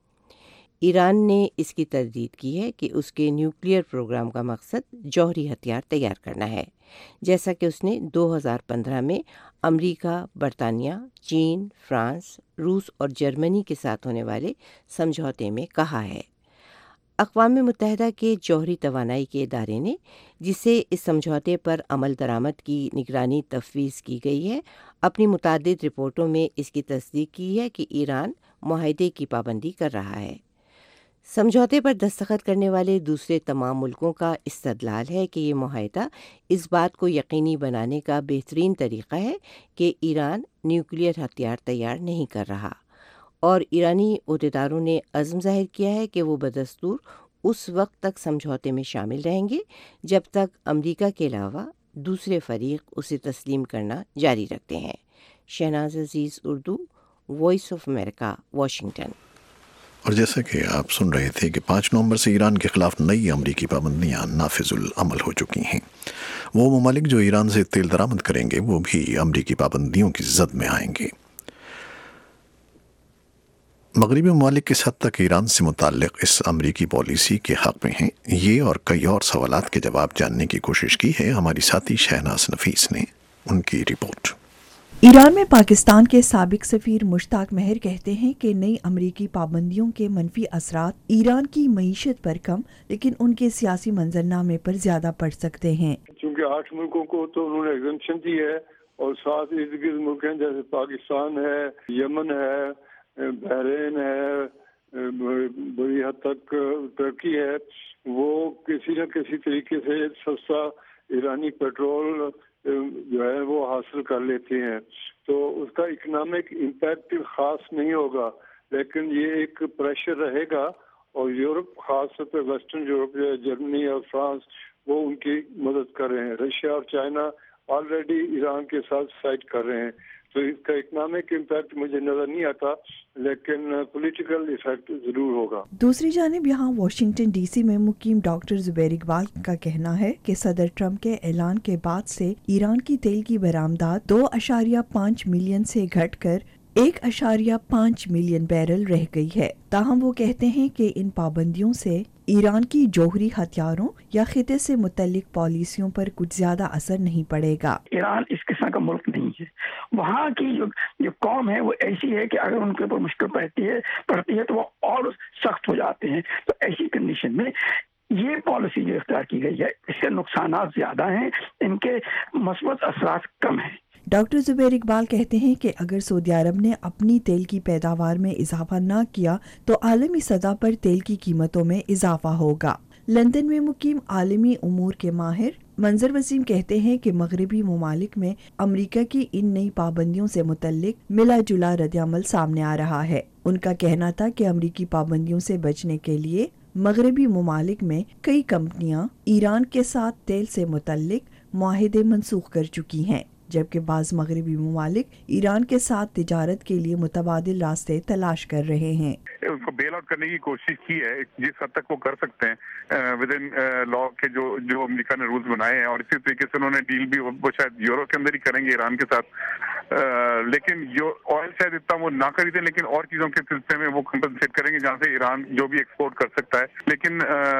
ایران نے اس کی تردید کی ہے کہ اس کے نیوکلیئر پروگرام کا مقصد جوہری ہتھیار تیار کرنا ہے، جیسا کہ اس نے دو ہزار پندرہ میں امریکہ، برطانیہ، چین، فرانس، روس اور جرمنی کے ساتھ ہونے والے سمجھوتے میں کہا ہے۔ اقوام متحدہ کے جوہری توانائی کے ادارے نے، جسے اس سمجھوتے پر عمل درآمد کی نگرانی تفویض کی گئی ہے، اپنی متعدد رپورٹوں میں اس کی تصدیق کی ہے کہ ایران معاہدے کی پابندی کر رہا ہے۔ سمجھوتے پر دستخط کرنے والے دوسرے تمام ملکوں کا استدلال ہے کہ یہ معاہدہ اس بات کو یقینی بنانے کا بہترین طریقہ ہے کہ ایران نیوکلیئر ہتھیار تیار نہیں کر رہا، اور ایرانی عہدیداروں نے عزم ظاہر کیا ہے کہ وہ بدستور اس وقت تک سمجھوتے میں شامل رہیں گے جب تک امریکہ کے علاوہ دوسرے فریق اسے تسلیم کرنا جاری رکھتے ہیں۔ Shahnaz Aziz, Urdu, Voice of America, Washington. اور جیسا کہ آپ سن رہے تھے کہ پانچ نومبر سے ایران کے خلاف نئی امریکی پابندیاں نافذ العمل ہو چکی ہیں۔ وہ ممالک جو ایران سے تیل درآمد کریں گے وہ بھی امریکی پابندیوں کی زد میں آئیں گے۔ مغربی ممالک کس حد تک ایران سے متعلق اس امریکی پالیسی کے حق میں ہیں، یہ اور کئی اور سوالات کے جواب جاننے کی کوشش کی ہے ہماری ساتھی شہناز نفیس نے۔ ان کی رپورٹ۔ ایران میں پاکستان کے سابق سفیر مشتاق مہر کہتے ہیں کہ نئی امریکی پابندیوں کے منفی اثرات ایران کی معیشت پر کم لیکن ان کے سیاسی منظرنامے پر زیادہ پڑ سکتے ہیں۔ چونکہ آٹھ ملکوں کو تو انہوں نے ایگزمپشن دی ہے اور ساتھ ارد گرد ملک ہیں جیسے پاکستان ہے، یمن ہے، بحرین ہے، بڑی حد تک ترکی ہے، وہ کسی نہ کسی طریقے سے سستا ایرانی پیٹرول جو ہے وہ حاصل کر لیتے ہیں، تو اس کا اکنامک امپیکٹ خاص نہیں ہوگا، لیکن یہ ایک پریشر رہے گا، اور یورپ خاص طور پہ ویسٹرن یورپ جو ہے جرمنی اور فرانس وہ ان کی مدد کر رہے ہیں، رشیا اور چائنا آلریڈی ایران کے ساتھ سائڈ کر رہے ہیں، تو اس کا اکنامک امپیکٹ مجھے نظر نہیں آتا، لیکن پولیٹیکل ایفیکٹ ضرور ہوگا۔ دوسری جانب یہاں واشنگٹن ڈی سی میں مقیم ڈاکٹر زبیر اقبال کا کہنا ہے کہ صدر ٹرمپ کے اعلان کے بعد سے ایران کی تیل کی برآمدات دو اشاریہ پانچ ملین سے گھٹ کر ایک اشاریہ پانچ ملین بیرل رہ گئی ہے. تاہم وہ کہتے ہیں کہ ان پابندیوں سے ایران کی جوہری ہتھیاروں یا خطے سے متعلق پالیسیوں پر کچھ زیادہ اثر نہیں پڑے گا. ایران اس قسم کا ملک نہیں ہے. وہاں کی جو جو قوم ہے وہ ایسی ہے کہ اگر ان کے اوپر مشکل پڑتی ہے پڑتی ہے تو وہ اور سخت ہو جاتے ہیں. تو ایسی کنڈیشن میں یہ پالیسی جو اختیار کی گئی ہے اس کے نقصانات زیادہ ہیں، ان کے مثبت اثرات کم ہیں. ڈاکٹر زبیر اقبال کہتے ہیں کہ اگر سعودی عرب نے اپنی تیل کی پیداوار میں اضافہ نہ کیا تو عالمی سطح پر تیل کی قیمتوں میں اضافہ ہوگا. لندن میں مقیم عالمی امور کے ماہر منظر وسیم کہتے ہیں کہ مغربی ممالک میں امریکہ کی ان نئی پابندیوں سے متعلق ملا جلا رد عمل سامنے آ رہا ہے. ان کا کہنا تھا کہ امریکی پابندیوں سے بچنے کے لیے مغربی ممالک میں کئی کمپنیاں ایران کے ساتھ تیل سے متعلق معاہدے منسوخ کر چکی ہیں، جبکہ بعض مغربی ممالک ایران کے ساتھ تجارت کے لیے متبادل راستے تلاش کر رہے ہیں. اس کو بیل آؤٹ کرنے کی کوشش کی ہے جس حد تک وہ کر سکتے ہیں ود ان لا کے جو جو امریکہ نے رولز بنائے ہیں، اور اسی طریقے سے انہوں نے ڈیل بھی وہ شاید یورو کے اندر ہی کریں گے ایران کے ساتھ. لیکن جو آئل شاید اتنا وہ نہ خریدیں، لیکن اور چیزوں کے سلسلے میں وہ کمپنسیٹ کریں گے جہاں سے ایران جو بھی ایکسپورٹ کر سکتا ہے. لیکن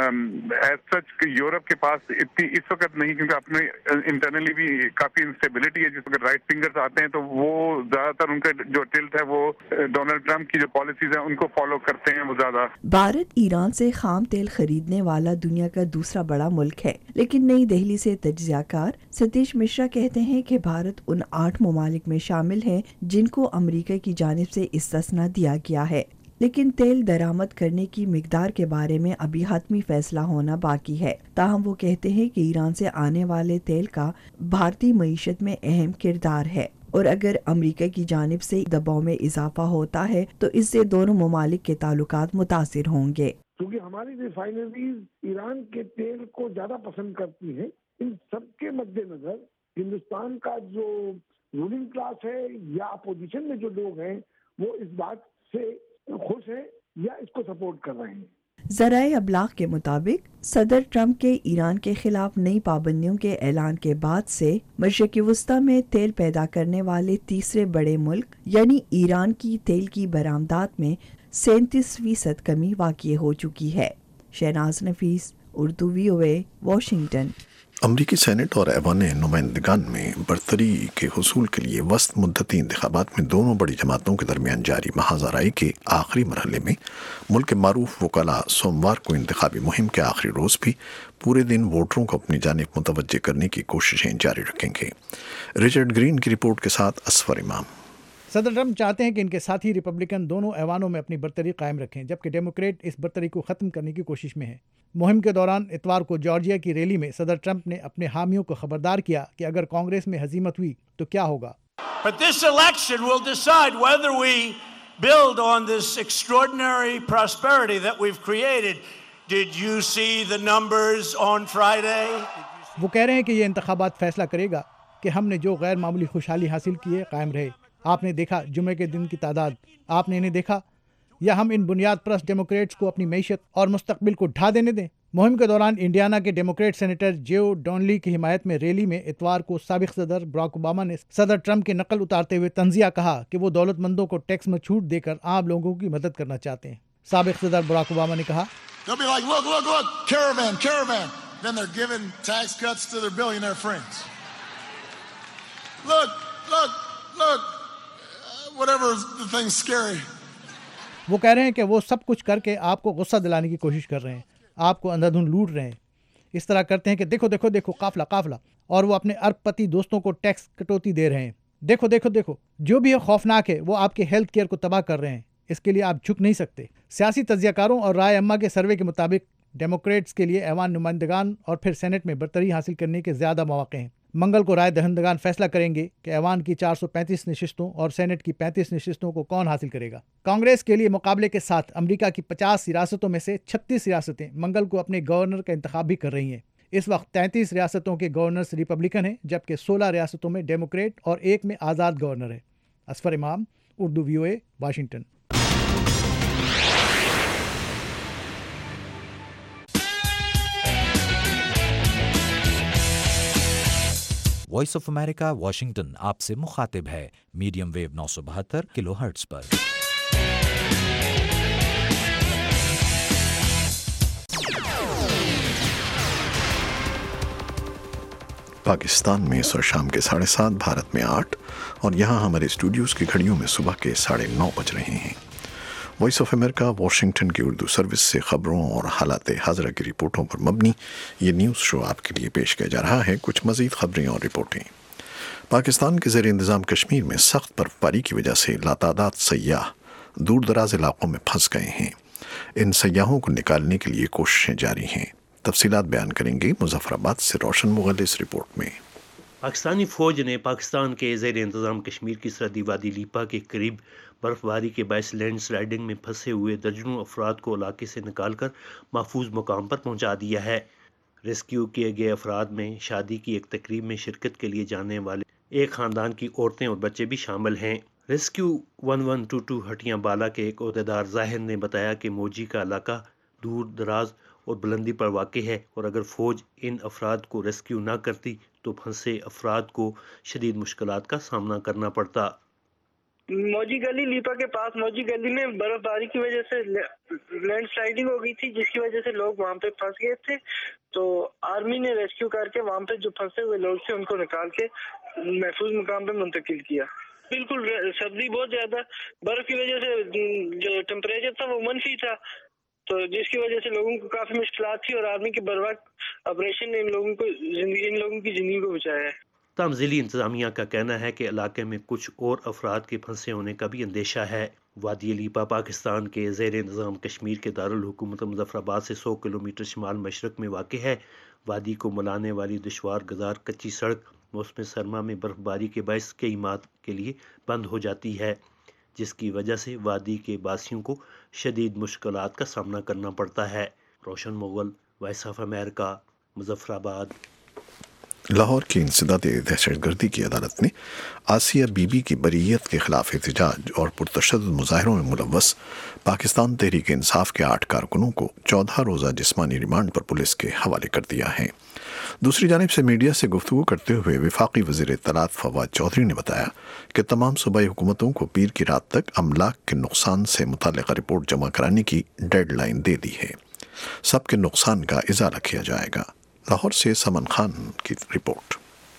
ایز سچ یورپ کے پاس اتنی اس وقت نہیں، کیونکہ اپنے انٹرنلی بھی کافی انسٹیبلٹی ہے. جس وقت رائٹ فنگرز آتے ہیں تو وہ زیادہ تر ان کا جو ٹلٹ ہے وہ ڈونلڈ ٹرمپ کی جو پالیسیز ہیں ان کو فالو کرتے ہیں وہ زیادہ. بھارت ایران سے خام تیل خریدنے والا دنیا کا دوسرا بڑا ملک ہے، لیکن نئی دہلی سے تجزیہ کار ستیش مشرا کہتے ہیں کہ بھارت ان آٹھ ممالک میں شامل ہے جن کو امریکہ کی جانب سے استثنا دیا گیا ہے. لیکن تیل درآمد کرنے کی مقدار کے بارے میں ابھی حتمی فیصلہ ہونا باقی ہے. تاہم وہ کہتے ہیں کہ ایران سے آنے والے تیل کا بھارتی معیشت میں اہم کردار ہے، اور اگر امریکہ کی جانب سے دباؤ میں اضافہ ہوتا ہے تو اس سے دونوں ممالک کے تعلقات متاثر ہوں گے. کیونکہ ہماری ریفائنریز ایران کے تیل کو زیادہ پسند کرتی ہیں. ان سب کے مد نظر ہندوستان کا جو رولنگ کلاس ہے یا اپوزیشن میں جو لوگ ہیں وہ اس بات سے خوش ہیں یا اس کو سپورٹ کر رہے ہیں. ذرائع ابلاغ کے مطابق صدر ٹرمپ کے ایران کے خلاف نئی پابندیوں کے اعلان کے بعد سے مشرق وسطی میں تیل پیدا کرنے والے تیسرے بڑے ملک یعنی ایران کی تیل کی برآمدات میں سینتیس فیصد کمی واقع ہو چکی ہے. Shahnaz Nafees, Urdu V O A, Washington. امریکی سینٹ اور ایوان نمائندگان میں برتری کے حصول کے لیے وسط مدتی انتخابات میں دونوں بڑی جماعتوں کے درمیان جاری محاذ آرائی کے آخری مرحلے میں ملک کے معروف وکلاء سوموار کو انتخابی مہم کے آخری روز بھی پورے دن ووٹروں کو اپنی جانب متوجہ کرنے کی کوششیں جاری رکھیں گے. رچرڈ گرین کی رپورٹ کے ساتھ اسفر امام. صدر ٹرمپ چاہتے ہیں کہ ان کے ساتھی ریپبلکن دونوں ایوانوں میں اپنی برتری قائم رکھیں، جبکہ ڈیموکریٹ اس برتری کو ختم کرنے کی کوشش میں ہیں. مہم کے دوران اتوار کو جارجیا کی ریلی میں صدر ٹرمپ نے اپنے حامیوں کو خبردار کیا کہ اگر کانگریس میں ہزیمت ہوئی تو کیا ہوگا. But this election will decide whether we build on this extraordinary prosperity that we've created. Did you see the numbers on Friday? وہ کہہ رہے ہیں کہ یہ انتخابات فیصلہ کرے گا کہ ہم نے جو غیر معمولی خوشحالی حاصل کی ہے قائم رہے. آپ نے دیکھا جمعے کے دن کی تعداد، آپ نے انہیں دیکھا، یا ہم ان بنیاد پرست ڈیموکریٹس کو اپنی معیشت اور مستقبل کو ڈھا دینے دیں. مہم کے دوران انڈیانا کے ڈیموکریٹ سینیٹر جیو ڈونلی کی حمایت میں ریلی میں اتوار کو سابق صدر براک اوباما نے صدر ٹرمپ کی نقل اتارتے ہوئے طنزیہ کہا کہ وہ دولت مندوں کو ٹیکس میں چھوٹ دے کر عام لوگوں کی مدد کرنا چاہتے ہیں. سابق صدر براک اوباما نے کہا وہ کہہ رہے ہیں کہ وہ سب کچھ کر کے آپ کو غصہ دلانے کی کوشش کر رہے ہیں، آپ کو اندھا دھند لوٹ رہے ہیں. اس طرح کرتے ہیں کہ دیکھو دیکھو دیکھو قافلہ قافلہ، اور وہ اپنے ارب پتی دوستوں کو ٹیکس کٹوتی دے رہے ہیں. دیکھو دیکھو دیکھو جو بھی ہے خوفناک ہے، وہ آپ کے ہیلتھ کیئر کو تباہ کر رہے ہیں. اس کے لیے آپ جھک نہیں سکتے. سیاسی تجزیہ کاروں اور رائے عامہ کے سروے کے مطابق ڈیموکریٹس کے لیے ایوان نمائندگان اور پھر سینٹ میں برتری حاصل کرنے کے زیادہ مواقع ہیں. منگل کو رائے دہندگان فیصلہ کریں گے کہ ایوان کی چار سو پینتیس نشستوں اور سینٹ کی پینتیس نشستوں کو کون حاصل کرے گا. کانگریس کے لیے مقابلے کے ساتھ امریکہ کی پچاس ریاستوں میں سے چھتیس ریاستیں منگل کو اپنے گورنر کا انتخاب بھی کر رہی ہیں. اس وقت تینتیس ریاستوں کے گورنرز ریپبلکن ہیں، جبکہ سولہ ریاستوں میں ڈیموکریٹ اور ایک میں آزاد گورنر ہے. Asfar Imam, Urdu V O A, Washington. Voice of America Washington आपसे मुखातिब है मीडियम वेव नौ सौ बहत्तर किलो हर्ट्ज पर। पाकिस्तान में इस वक्त शाम के साढ़े सात, भारत में आठ, और यहाँ हमारे स्टूडियोज़ की घड़ियों में सुबह के साढ़े नौ बज रहे हैं। वॉइस ऑफ अमेरिका वाशिंगटन की उर्दू सर्विस से ख़बरों और हालात हाज़िरा की रिपोर्टों पर मबनी ये न्यूज़ शो आपके लिए पेश किया जा रहा है। कुछ मज़ीद ख़बरें और रिपोर्टें। पाकिस्तान के ज़ेर इंतज़ाम कश्मीर में सख्त बर्फबारी की वजह से लातादाद सयाह दूर दराज इलाक़ों में फंस गए हैं। इन सयाहों को निकालने के लिए कोशिशें जारी हैं। तफसीलात बयान करेंगे मुजफ्फराबाद से रोशन मुगल इस रिपोर्ट में। पाकिस्तानी फ़ौज ने पाकिस्तान के ज़ेर इंतज़ाम कश्मीर की सरहदी वादी लीपा के करीब बर्फबारी के बायस लैंड स्लाइडिंग में फंसे हुए दर्जनों अफराद को इलाके से निकालकर महफूज मुकाम पर पहुंचा दिया है। रेस्क्यू किए गए अफराद में शादी की एक तकरीब में शिरकत के लिए जाने वाले एक ख़ानदान की औरतें और बच्चे भी शामिल हैं। Rescue one one two two Hattian Bala के एक अहदेदार ज़ाहिर ने बताया कि मौजी का इलाका दूर दराज और बुलंदी पर वाक़ है और अगर फ़ौज इन अफराद को रेस्क्यू ना करती तो फंसे अफराद को शदीद मुश्किलात का सामना करना पड़ता। मौजी गली लीपा के पास मौजी गली में बर्फबारी की वजह से लैंड स्लाइडिंग हो गई थी, जिसकी वजह से लोग वहाँ पे फंस गए थे। तो आर्मी ने रेस्क्यू करके वहाँ पे जो फंसे हुए लोग थे उनको निकाल के महफूज मुकाम पे मुंतकिल किया। बिल्कुल सर्दी बहुत ज्यादा, बर्फ की वजह से जो टेम्परेचर था वो मनफी था, तो जिसकी वजह से लोगों को काफी मुश्किलात थी और आर्मी के बर्वक्त ऑपरेशन ने इन लोगों को जिंदगी इन लोगों की जिंदगी को बचाया है। तमाम ज़िली इंतज़ामिया का कहना है कि इलाके में कुछ और अफराद के फंसे होने का भी अंदेशा है। वादी लीपा पाकिस्तान के ज़ेर इंतज़ाम कश्मीर के दारुल हुकूमत मुजफ्फराबाद से सौ किलोमीटर शिमाल मशरक में वाक़ है। वादी को मिलाने वाली दुश्वार गज़ार कच्ची सड़क मौसम सरमा में बर्फबारी के बायस कई माह के लिए बंद हो जाती है, जिसकी वजह से वादी के बासियों को शदीद मुश्किलात का सामना करना पड़ता है। Roshan Mughal, Voice of America, Muzaffarabad. Lahore की इंसदाद दहशतगर्दी की अदालत ने आसिया बीबी की बरीयत के खिलाफ एहतजाज और पुरतशद्दुद मुजाहिरों में मुलव्वस पाकिस्तान तहरीक इंसाफ के आठ कारकुनों को चौदह रोज़ा जिस्मानी रिमांड पर पुलिस के हवाले कर दिया है। दूसरी जानिब से मीडिया से गुफ्तगू करते हुए वफाकी वज़ीर इत्तलात फवाद चौधरी ने बताया कि तमाम सूबाई हुकूमतों को पीर की रात तक अमलाक के नुकसान से मुताल्लिक़ रिपोर्ट जमा कराने की डेड लाइन दे दी है। सबके नुकसान का इजारा किया जाएगा। लाहौर से समन खान की रिपोर्ट।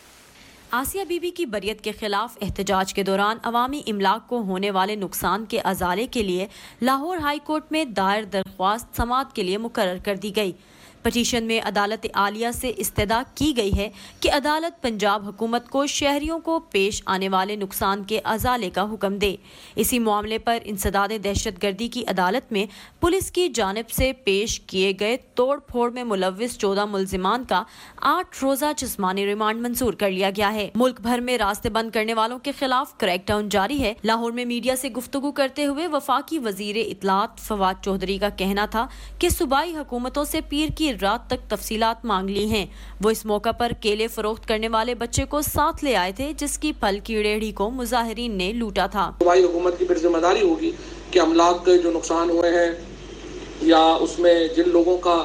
आसिया बीबी की बरियत के खिलाफ एहतजाज के दौरान अवामी इमलाक को होने वाले नुकसान के अजाले के लिए लाहौर हाई कोर्ट में दायर दरख्वास्त समाअत के लिए मुकर्रर कर दी गई। पटिशन में अदालत आलिया से इस्तदा की गई है कि अदालत पंजाब हुकूमत को शहरियों को पेश आने वाले नुकसान के अजाले का हुक्म दे। इसी मामले पर इंसदाद दहशत गर्दी की अदालत में पुलिस की जानिब से पेश किए गए तोड़ फोड़ में मुलव्विस चौदह मुलजिमान का आठ रोज़ा जिस्मानी रिमांड मंजूर कर लिया गया है। मुल्क भर में रास्ते बंद करने वालों के खिलाफ क्रैकडाउन जारी है। लाहौर में मीडिया से गुफ्तगू करते हुए वफाकी वजीर इत्तलात फवाद चौधरी का कहना था कि सूबाई हुकूमतों से पीर की रात तक तफसीलात मांग ली हैं। वो इस मौका पर केले फरोख्त करने वाले बच्चे को साथ ले आए थे, जिसकी फल की रेहड़ी को मुजाहिरीन ने लूटा था। सूबाई हुकूमत की फिर जिम्मेदारी होगी कि अमलाक के जो नुकसान हुए हैं या उसमें जिन लोगों का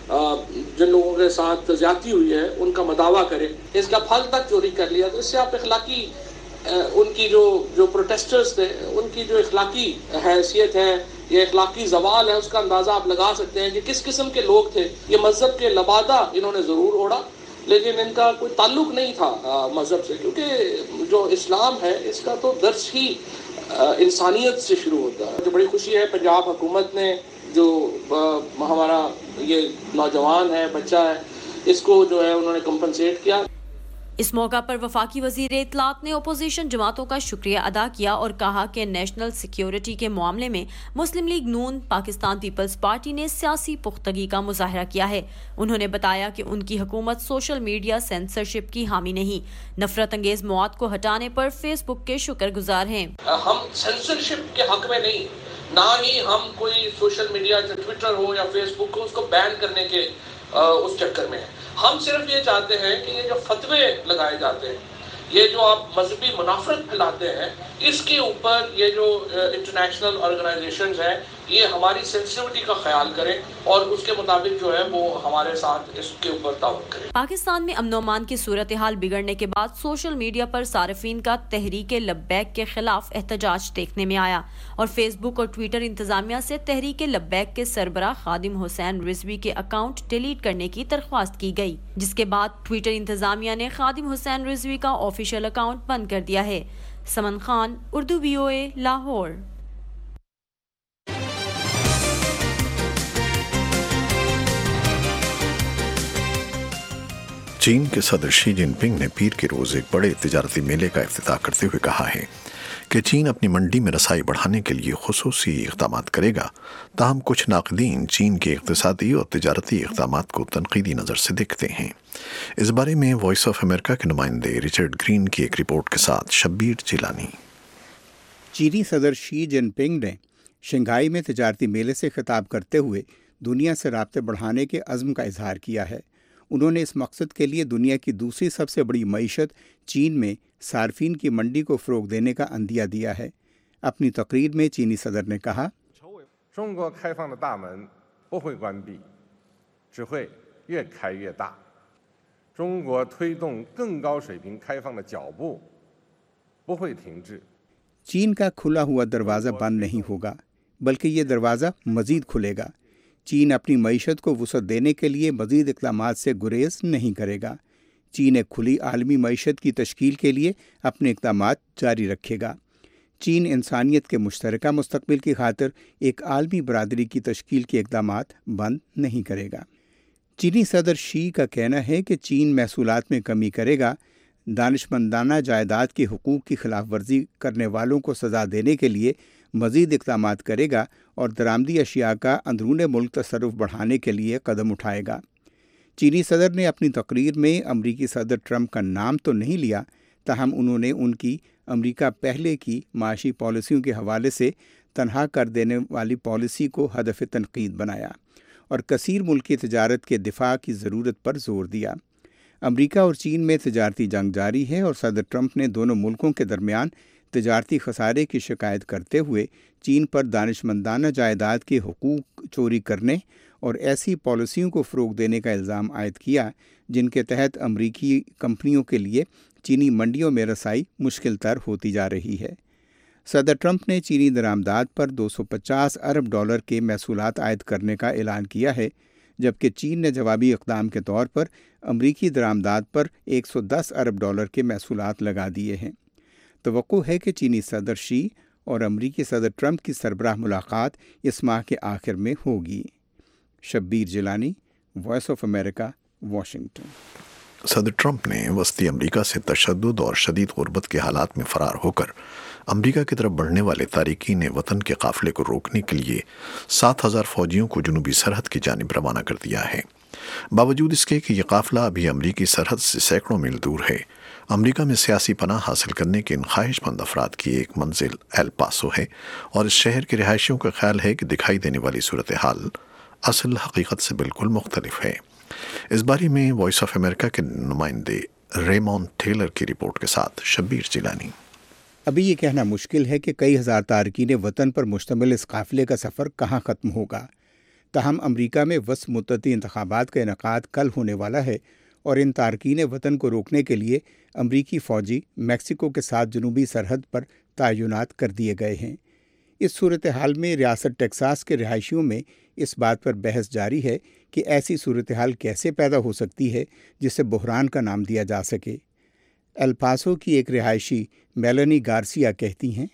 जिन लोगों के साथ ज्यादती हुई है उनका मदावा करे, इसका फल तक चोरी कर लिया, तो इससे आप इखलाकी उनकी जो जो प्रोटेस्टर्स थे उनकी जो इखलाकी हैसियत है या इखलाकी जवाल है उसका अंदाज़ा आप लगा सकते हैं कि किस किस्म के लोग थे। ये मजहब के लबादा इन्होंने ज़रूर ओढ़ा, लेकिन इनका कोई ताल्लुक नहीं था मजहब से, क्योंकि जो इस्लाम है इसका तो दर्स ही इंसानियत से शुरू होता है। तो बड़ी खुशी है पंजाब हुकूमत ने जो हमारा ये नौजवान है, बच्चा है, इसको जो है उन्होंने कंपनसेट किया। इस मौका पर वफाकी वजीर इत्तलात ने अपोजिशन जमातों का शुक्रिया अदा किया और कहा कि नेशनल सिक्योरिटी के मामले में मुस्लिम लीग नून पाकिस्तान पीपल्स पार्टी ने सियासी पुख्तगी का मुजाहरा किया है। उन्होंने बताया कि उनकी हुकूमत सोशल मीडिया सेंसरशिप की हामी नहीं, नफरत अंगेज मौत को हटाने पर फेसबुक के शुक्रगुजार हैं। हम सेंसरशिप के हक में नहीं, ना ही हम कोई सोशल मीडिया ट्विटर हो या फेसबुक हो उसको बैन करने के आ, उस चक्कर में है। हम सिर्फ ये चाहते हैं कि ये जो फतवे लगाए जाते हैं, ये जो आप मजहबी मुनाफरत फैलाते हैं, इसके ऊपर ये जो इंटरनेशनल ऑर्गेनाइजेशंस हैं یہ ہماری سینسٹیوٹی کا خیال کریں اور اس کے مطابق جو ہے وہ ہمارے ساتھ اس کے اوپر تعاون کریں۔ پاکستان میں امن و امان کی صورتحال بگڑنے کے بعد سوشل میڈیا پر صارفین کا تحریک لبیک کے خلاف احتجاج دیکھنے میں آیا اور فیس بک اور ٹویٹر انتظامیہ سے تحریک لبیک کے سربراہ خادم حسین رضوی کے اکاؤنٹ ڈیلیٹ کرنے کی درخواست کی گئی، جس کے بعد ٹویٹر انتظامیہ نے خادم حسین رضوی کا آفیشیل اکاؤنٹ بند کر دیا ہے۔ Saman Khan, Urdu V O A, Lahore. چین کے صدر شی جن پنگ نے پیر کے روز ایک بڑے تجارتی میلے کا افتتاح کرتے ہوئے کہا ہے کہ چین اپنی منڈی میں رسائی بڑھانے کے لیے خصوصی اقدامات کرے گا، تاہم کچھ ناقدین چین کے اقتصادی اور تجارتی اقدامات کو تنقیدی نظر سے دیکھتے ہیں۔ اس بارے میں وائس آف امریکہ کے نمائندے رچرڈ گرین کی ایک رپورٹ کے ساتھ شبیر جیلانی۔ چینی صدر شی جن پنگ نے شنگھائی میں تجارتی میلے سے خطاب کرتے ہوئے دنیا سے رابطے بڑھانے کے عزم کا اظہار کیا ہے۔ انہوں نے اس مقصد کے لیے دنیا کی دوسری سب سے بڑی معیشت چین میں صارفین کی منڈی کو فروغ دینے کا عندیہ دیا ہے۔ اپنی تقریر میں چینی صدر نے کہا، چین کا کھلا ہوا دروازہ بند نہیں ہوگا، بلکہ یہ دروازہ مزید کھلے گا۔ چین اپنی معیشت کو وسعت دینے کے لیے مزید اقدامات سے گریز نہیں کرے گا۔ چین ایک کھلی عالمی معیشت کی تشکیل کے لیے اپنے اقدامات جاری رکھے گا۔ چین انسانیت کے مشترکہ مستقبل کی خاطر ایک عالمی برادری کی تشکیل کے اقدامات بند نہیں کرے گا۔ چینی صدر شی کا کہنا ہے کہ چین محصولات میں کمی کرے گا، دانشمندانہ جائیداد کے حقوق کی خلاف ورزی کرنے والوں کو سزا دینے کے لیے مزید اقدامات کرے گا اور درآمدی اشیاء کا اندرون ملک تصرف بڑھانے کے لیے قدم اٹھائے گا۔ چینی صدر نے اپنی تقریر میں امریکی صدر ٹرمپ کا نام تو نہیں لیا، تاہم انہوں نے ان کی امریکہ پہلے کی معاشی پالیسیوں کے حوالے سے تنہا کر دینے والی پالیسی کو ہدف تنقید بنایا اور کثیر ملکی تجارت کے دفاع کی ضرورت پر زور دیا۔ امریکہ اور چین میں تجارتی جنگ جاری ہے اور صدر ٹرمپ نے دونوں ملکوں کے درمیان تجارتی خسارے کی شکایت کرتے ہوئے چین پر دانشمندانہ جائیداد کے حقوق چوری کرنے اور ایسی پالیسیوں کو فروغ دینے کا الزام عائد کیا جن کے تحت امریکی کمپنیوں کے لیے چینی منڈیوں میں رسائی مشکل تر ہوتی جا رہی ہے۔ صدر ٹرمپ نے چینی درآمدات پر دو سو پچاس ارب ڈالر کے محصولات عائد کرنے کا اعلان کیا ہے، جبکہ چین نے جوابی اقدام کے طور پر امریکی درآمدات پر ایک سو دس ارب ڈالر کے محصولات لگا دیے ہیں۔ توقع ہے کہ چینی صدر شی اور امریکی صدر ٹرمپ کی سربراہ ملاقات اس ماہ کے آخر میں ہوگی۔ Shabbir Jilani, Voice of America, Washington. صدر ٹرمپ نے وسطی امریکہ سے تشدد اور شدید غربت کے حالات میں فرار ہو کر امریکہ کی طرف بڑھنے والے تارکین وطن کے قافلے کو روکنے کے لیے سات ہزار فوجیوں کو جنوبی سرحد کی جانب روانہ کر دیا ہے۔ باوجود اس کے کہ یہ قافلہ ابھی امریکی سرحد سے سینکڑوں میل دور ہے، امریکہ میں سیاسی پناہ حاصل کرنے کے ان خواہش مند افراد کی ایک منزل ایل پاسو ہے، اور اس شہر کے رہائشیوں کا خیال ہے کہ دکھائی دینے والی صورتحال اصل حقیقت سے بالکل مختلف ہے۔ اس بارے میں وائس آف امریکہ کے نمائندے ریمون ٹیلر کی رپورٹ کے ساتھ شبیر جیلانی۔ ابھی یہ کہنا مشکل ہے کہ کئی ہزار تارکین وطن پر مشتمل اس قافلے کا سفر کہاں ختم ہوگا۔ تاہم امریکہ میں وسط مدتی انتخابات کا انعقاد کل ہونے والا ہے، اور ان تارکین وطن کو روکنے کے لیے امریکی فوجی میکسیکو کے ساتھ جنوبی سرحد پر تعینات کر دیے گئے ہیں۔ اس صورتحال میں ریاست ٹیکساس کے رہائشیوں میں اس بات پر بحث جاری ہے کہ ایسی صورتحال کیسے پیدا ہو سکتی ہے جسے بحران کا نام دیا جا سکے۔ ایل پاسو کی ایک رہائشی میلانی گارسیا کہتی ہیں،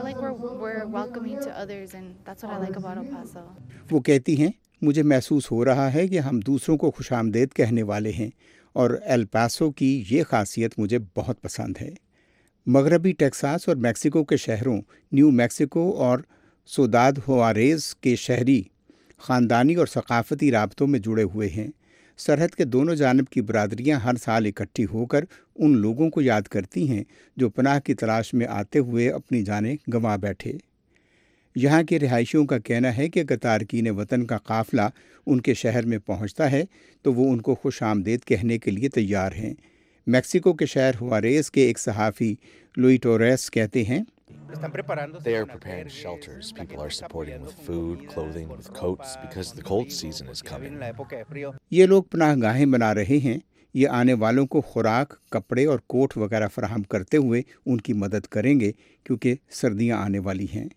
وہ کہتی ہیں مجھے محسوس ہو رہا ہے کہ ہم دوسروں کو خوش آمدید کہنے والے ہیں، اور ایل پاسو کی یہ خاصیت مجھے بہت پسند ہے۔ مغربی ٹیکساس اور میکسیکو کے شہروں نیو میکسیکو اور سوداد ہوآریز کے شہری خاندانی اور ثقافتی رابطوں میں جڑے ہوئے ہیں۔ سرحد کے دونوں جانب کی برادریاں ہر سال اکٹھی ہو کر ان لوگوں کو یاد کرتی ہیں جو پناہ کی تلاش میں آتے ہوئے اپنی جانیں گنوا بیٹھے۔ یہاں کے رہائشیوں کا کہنا ہے کہ اگر تارکین وطن کا قافلہ ان کے شہر میں پہنچتا ہے تو وہ ان کو خوش آمدید کہنے کے لیے تیار ہیں۔ میکسیکو کے شہر ہوآریز کے ایک صحافی لوئی ٹوریس کہتے ہیں، They are preparing shelters. People are supporting with food, clothing, with coats because the cold season is coming. یہ لوگ پناہ گاہیں بنا رہے ہیں. یہ آنے والوں کو خوراک، کپڑے اور کوٹ وغیرہ فراہم کرتے ہوئے ان کی مدد کریں گے کیونکہ سردیاں آنے والی ہیں.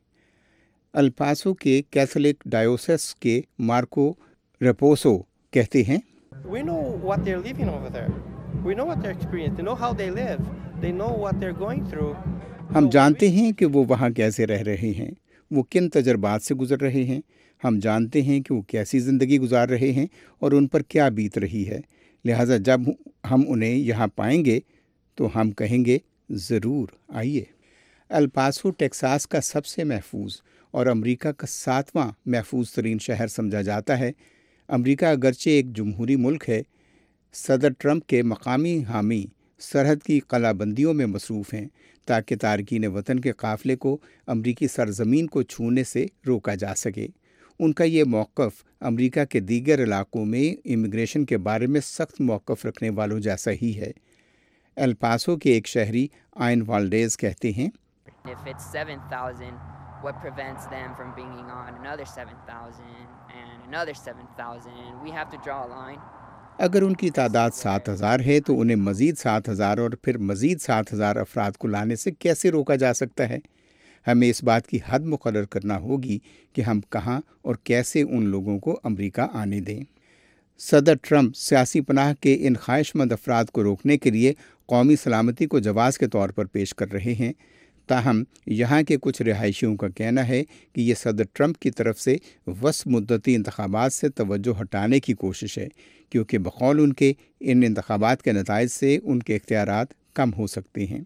الپاسو کے کیتھولک ڈائیوسس کے مارکو ریپوسو کہتے ہیں We know what they're living over there. We know what they're experiencing. They know how they live. They know what they're going through. ہم جانتے ہیں کہ وہ وہاں کیسے رہ رہے ہیں، وہ کن تجربات سے گزر رہے ہیں. ہم جانتے ہیں کہ وہ کیسی زندگی گزار رہے ہیں اور ان پر کیا بیت رہی ہے. لہٰذا جب ہم انہیں یہاں پائیں گے تو ہم کہیں گے ضرور آئیے. الپاسو ٹیکساس کا سب سے محفوظ اور امریکہ کا ساتواں محفوظ ترین شہر سمجھا جاتا ہے. امریکہ اگرچہ ایک جمہوری ملک ہے، صدر ٹرمپ کے مقامی حامی سرحد کی قلعہ بندیوں میں مصروف ہیں تاکہ تارکین وطن کے قافلے کو امریکی سرزمین کو چھونے سے روکا جا سکے. ان کا یہ موقف امریکہ کے دیگر علاقوں میں امیگریشن کے بارے میں سخت موقف رکھنے والوں جیسا ہی ہے. الپاسو کے ایک شہری آئن والڈیز کہتے ہیں If it's seven thousand, what prevents them from bringing on another seven thousand and another seven thousand? We have to draw a line. اگر ان کی تعداد سات ہزار ہے تو انہیں مزید سات ہزار اور پھر مزید سات ہزار افراد کو لانے سے کیسے روکا جا سکتا ہے؟ ہمیں اس بات کی حد مقرر کرنا ہوگی کہ ہم کہاں اور کیسے ان لوگوں کو امریکہ آنے دیں. صدر ٹرمپ سیاسی پناہ کے ان خواہش مند افراد کو روکنے کے لیے قومی سلامتی کو جواز کے طور پر پیش کر رہے ہیں. تاہم یہاں کے کچھ رہائشیوں کا کہنا ہے کہ یہ صدر ٹرمپ کی طرف سے وسط مدتی انتخابات سے توجہ ہٹانے کی کوشش ہے، کیونکہ بقول ان کے ان انتخابات کے نتائج سے ان کے اختیارات کم ہو سکتے ہیں.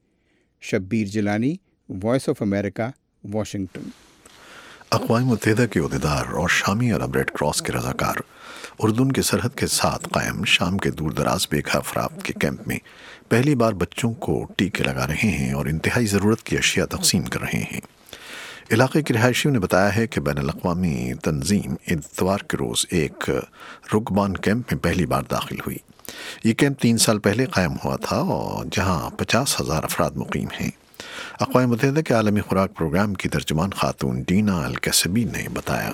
Shabbir Jilani, Voice of America, Washington. اقوام متحدہ کے عہدیدار اور شامی عرب ریڈ کراس کے رضاکار اردن کی سرحد کے ساتھ قائم شام کے دور دراز بے گھر افراد کے کیمپ میں پہلی بار بچوں کو ٹیکے لگا رہے ہیں اور انتہائی ضرورت کی اشیاء تقسیم کر رہے ہیں. علاقے کے رہائشیوں نے بتایا ہے کہ بین الاقوامی تنظیم اتوار کے روز ایک رکبان کیمپ میں پہلی بار داخل ہوئی. یہ کیمپ تین سال پہلے قائم ہوا تھا اور جہاں پچاس ہزار افراد مقیم ہیں. اقوام متحدہ کے عالمی خوراک پروگرام کی ترجمان خاتون ڈینا الکسبی نے بتایا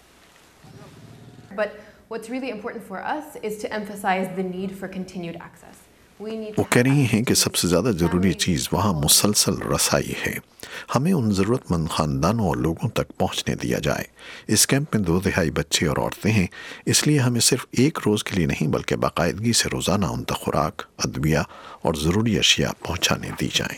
But what's really important for us is to emphasize the need for continued access. وہ کہہ رہی ہیں کہ سب سے زیادہ ضروری چیز وہاں مسلسل رسائی ہے. ہمیں ان ضرورت مند خاندانوں اور لوگوں تک پہنچنے دیا جائے. اس کیمپ میں دو تہائی بچے اور عورتیں ہیں، اس لیے ہمیں صرف ایک روز کے لیے نہیں بلکہ باقاعدگی سے روزانہ ان تک خوراک، ادویہ اور ضروری اشیاء پہنچانے دی جائیں.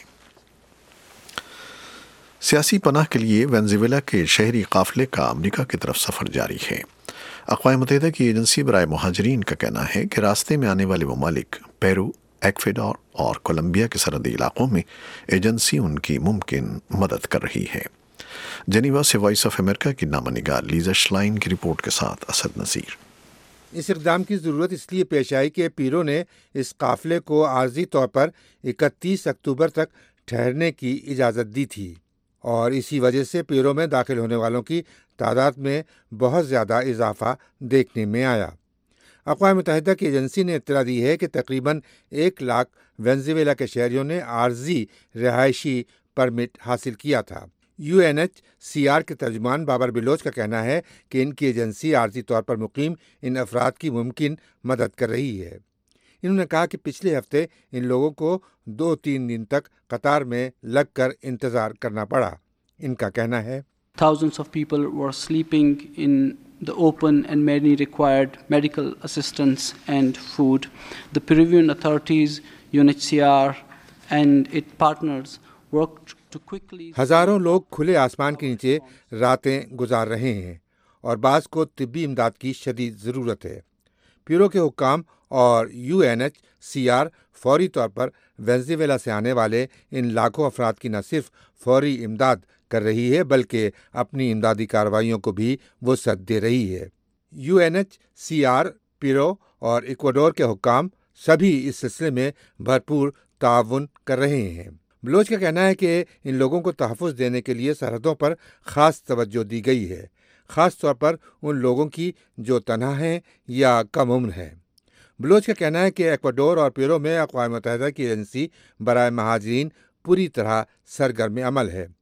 سیاسی پناہ کے لیے وینزویلا کے شہری قافلے کا امریکہ کی طرف سفر جاری ہے. اقوام متحدہ کی ایجنسی برائے مہاجرین کا کہنا ہے کہ راستے میں آنے والے ممالک پیرو، ایکویڈور اور کولمبیا کے سرحدی علاقوں میں ایجنسی ان کی ممکن مدد کر رہی ہے. جنیوا سے وائس آف امریکہ کی نامہ نگار لیزا شلائن کی رپورٹ کے ساتھ اسد نذیر. اس اقدام کی ضرورت اس لیے پیش آئی کہ پیرو نے اس قافلے کو عارضی طور پر اکتیس اکتوبر تک ٹھہرنے کی اجازت دی تھی اور اسی وجہ سے پیرو میں داخل ہونے والوں کی تعداد میں بہت زیادہ اضافہ دیکھنے میں آیا. اقوام متحدہ کی ایجنسی نے اطلاع دی ہے کہ تقریباً ایک لاکھ وینزویلا کے شہریوں نے عارضی رہائشی پرمٹ حاصل کیا تھا. U N H C R کے ترجمان بابر بلوچ کا کہنا ہے کہ ان کی ایجنسی عارضی طور پر مقیم ان افراد کی ممکن مدد کر رہی ہے. انہوں نے کہا کہ پچھلے ہفتے ان لوگوں کو دو تین دن تک قطار میں لگ کر انتظار کرنا پڑا. ان کا کہنا ہے Thousands of people were sleeping in the open and many required medical assistance and food. The Peruvian authorities, U N H C R and its partners worked to quickly... ہزاروں لوگ کھلے آسمان کے نیچے راتیں گزار رہے ہیں اور بعض کو طبی امداد کی شدید ضرورت ہے. پیرو کے حکام اور U N H C R فوری طور پر وینزویلا سے آنے والے ان لاکھوں افراد کی نہ صرف فوری امداد کر رہی ہے بلکہ اپنی امدادی کارروائیوں کو بھی وسعت دے رہی ہے. U N H C R, Peru اور ایکواڈور کے حکام سبھی اس سلسلے میں بھرپور تعاون کر رہے ہیں. بلوچ کا کہنا ہے کہ ان لوگوں کو تحفظ دینے کے لیے سرحدوں پر خاص توجہ دی گئی ہے، خاص طور پر ان لوگوں کی جو تنہا ہیں یا کم عمر ہیں. بلوچ کا کہنا ہے کہ ایکواڈور اور پیرو میں اقوام متحدہ کی ایجنسی برائے مہاجرین پوری طرح سرگرم عمل ہے.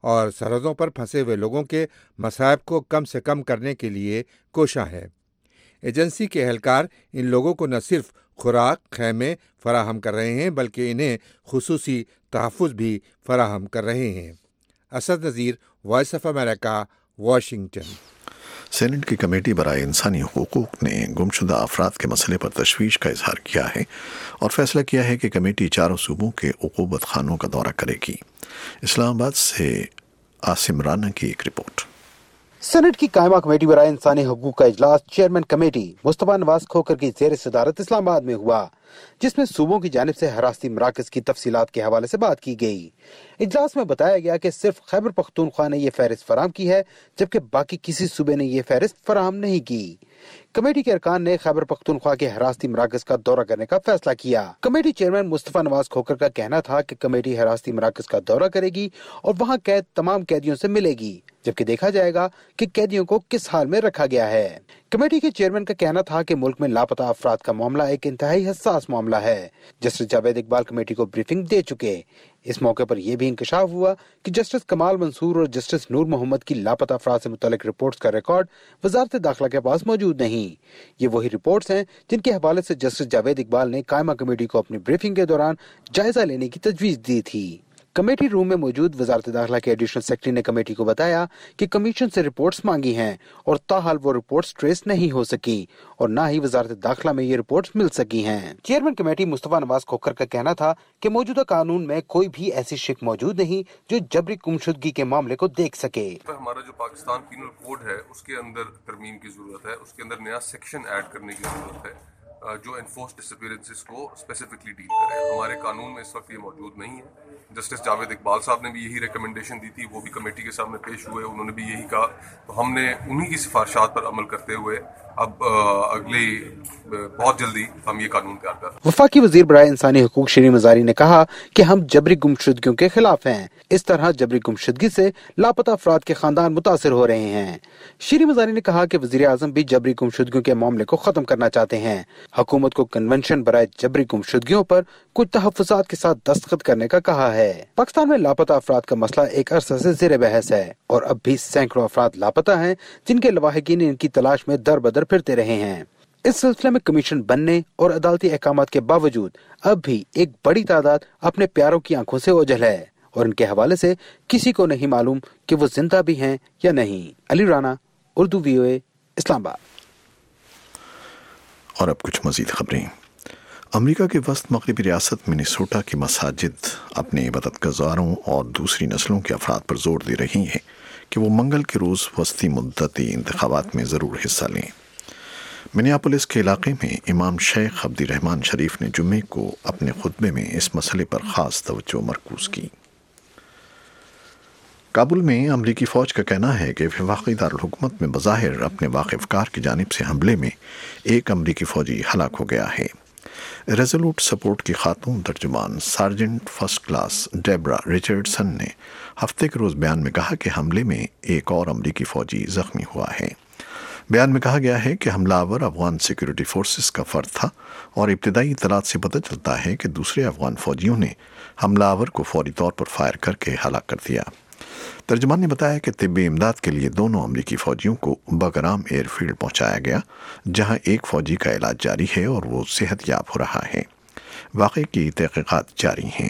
اور سرحدوں پر پھنسے ہوئے لوگوں کے مصائب کو کم سے کم کرنے کے لیے کوشاں ہے۔ ایجنسی کے اہلکار ان لوگوں کو نہ صرف خوراک، خیمے فراہم کر رہے ہیں بلکہ انہیں خصوصی تحفظ بھی فراہم کر رہے ہیں۔ Asad Nazir, voice of America, Washington. Senate کی کمیٹی برائے انسانی حقوق نے گمشدہ افراد کے مسئلے پر تشویش کا اظہار کیا ہے اور فیصلہ کیا ہے کہ کمیٹی چاروں صوبوں کے عقوبت خانوں کا دورہ کرے گی۔ اسلام آباد سے عاصم رانا کی ایک رپورٹ۔ سینٹ کی قائمہ کمیٹی برائے انسانی حقوق کا اجلاس چیئرمین کمیٹی مصطفیٰ نواز کھوکھر کی زیر صدارت اسلام آباد میں ہوا، جس میں صوبوں کی جانب سے حراستی مراکز کی تفصیلات کے حوالے سے بات کی گئی۔ اجلاس میں بتایا گیا کہ صرف خیبر پختونخوا نے یہ فہرست فراہم کی ہے، جبکہ باقی کسی صوبے نے یہ فہرست فراہم نہیں کی۔ کمیٹی کے ارکان نے خیبر پختونخوا کے حراستی مراکز کا دورہ کرنے کا فیصلہ کیا۔ کمیٹی چیئرمین مصطفیٰ نواز کھوکھر کا کہنا تھا کہ کمیٹی حراستی مراکز کا دورہ کرے گی اور وہاں قید تمام قیدیوں سے ملے گی، جبکہ دیکھا جائے گا کہ قیدیوں کو کس حال میں رکھا گیا ہے۔ کمیٹی کے چیئرمین کا کہنا تھا کہ ملک میں لاپتہ افراد کا معاملہ ایک انتہائی حساس معاملہ ہے۔ جسٹس جاوید اقبال کمیٹی کو بریفنگ دے چکے۔ اس موقع پر یہ بھی انکشاف ہوا کہ جسٹس کمال منصور اور جسٹس نور محمد کی لاپتہ افراد سے متعلق رپورٹس کا ریکارڈ وزارت داخلہ کے پاس موجود نہیں۔ یہ وہی رپورٹس ہیں جن کے حوالے سے جسٹس جاوید اقبال نے قائمہ کمیٹی کو اپنی بریفنگ کے دوران جائزہ لینے کی تجویز دی تھی۔ کمیٹی روم میں موجود وزارت داخلہ کے ایڈیشنل سیکرٹری نے کمیٹی کو بتایا کہ کمیشن سے رپورٹس مانگی ہیں اور تاحال وہ رپورٹس ٹریس نہیں ہو سکی اور نہ ہی وزارت داخلہ میں یہ رپورٹس مل سکی ہیں۔ چیئرمین کمیٹی مصطفیٰ نواز کھوکھر کا کہنا تھا کہ موجودہ قانون میں کوئی بھی ایسی شق موجود نہیں جو جبری گمشدگی کے معاملے کو دیکھ سکے۔ ہمارا جو پاکستان پینل کوڈ ہے اس کے اندر ترمیم کی ضرورت ہے، اس کے اندر نیا سیکشن ایڈ کرنے کی ضرورت ہے جو انفورس ڈسپیرنسز کو اسپیسیفکلی ڈیل کرے۔ ہمارے قانون میں اس وقت یہ موجود نہیں ہے۔ جسٹس جاوید اقبال صاحب نے بھی یہی ریکمنڈیشن دی تھی، وہ بھی کمیٹی کے سامنے پیش ہوئے، انہوں نے بھی یہی کہا، تو ہم نے انہی کی سفارشات پر عمل کرتے ہوئے اب اگلی بہت جلدی ہم یہ قانون تیار کر رہے ہیں۔ وفاقی وزیر برائے انسانی حقوق شیریں مزاری نے کہا کہ ہم جبری گمشدگیوں کے خلاف ہیں، اس طرح جبری گمشدگی سے لاپتہ افراد کے خاندان متاثر ہو رہے ہیں۔ شیریں مزاری نے کہا کہ وزیر اعظم بھی جبری گمشدگیوں کے معاملے کو ختم کرنا چاہتے ہیں۔ حکومت کو کنونشن برائے جبری گمشدگیوں پر کچھ تحفظات کے ساتھ دستخط کرنے کا کہا ہے۔ پاکستان میں لاپتہ افراد کا مسئلہ ایک عرصے سے زیر بحث ہے اور اب بھی سینکڑوں افراد لاپتہ ہیں جن کے لواحقین ان کی تلاش میں در بدر پھرتے رہے ہیں۔ اس سلسلے میں کمیشن بننے اور عدالتی احکامات کے باوجود اب بھی ایک بڑی تعداد اپنے پیاروں کی آنکھوں سے اوجھل ہے اور ان کے حوالے سے کسی کو نہیں معلوم کہ وہ زندہ بھی ہیں یا نہیں۔ علی رانا، اردو وی او اے، اسلام آباد۔ اور اب کچھ مزید خبریں۔ امریکہ کے وسط مغربی ریاست منیسوٹا کی مساجد اپنے عبادت گزاروں اور دوسری نسلوں کے افراد پر زور دے رہی ہیں کہ وہ منگل کے روز وسطی مدتی انتخابات میں ضرور حصہ لیں۔ منیاپولس کے علاقے میں امام شیخ عبد الرحمن شریف نے جمعے کو اپنے خطبے میں اس مسئلے پر خاص توجہ مرکوز کی۔ کابل میں امریکی فوج کا کہنا ہے کہ وفاقی دارالحکومت میں بظاہر اپنے واقف کار کی جانب سے حملے میں ایک امریکی فوجی ہلاک ہو گیا ہے۔ ریزولوٹ سپورٹ کی خاتون ترجمان sergeant first class Debra Richardson نے ہفتے کے روز بیان میں کہا کہ حملے میں ایک اور امریکی فوجی زخمی ہوا ہے۔ بیان میں کہا گیا ہے کہ حملہ آور افغان سیکیورٹی فورسز کا فرد تھا اور ابتدائی اطلاعات سے پتہ چلتا ہے کہ دوسرے افغان فوجیوں نے حملہ آور کو فوری طور پر فائر کر کے ہلاک کر دیا۔ ترجمان نے بتایا کہ طبی امداد کے لیے دونوں امریکی فوجیوں کو بگرام ایئر فیلڈ پہنچایا گیا، جہاں ایک فوجی کا علاج جاری ہے اور وہ صحت یاب ہو رہا ہے۔ واقعے کی تحقیقات جاری ہیں۔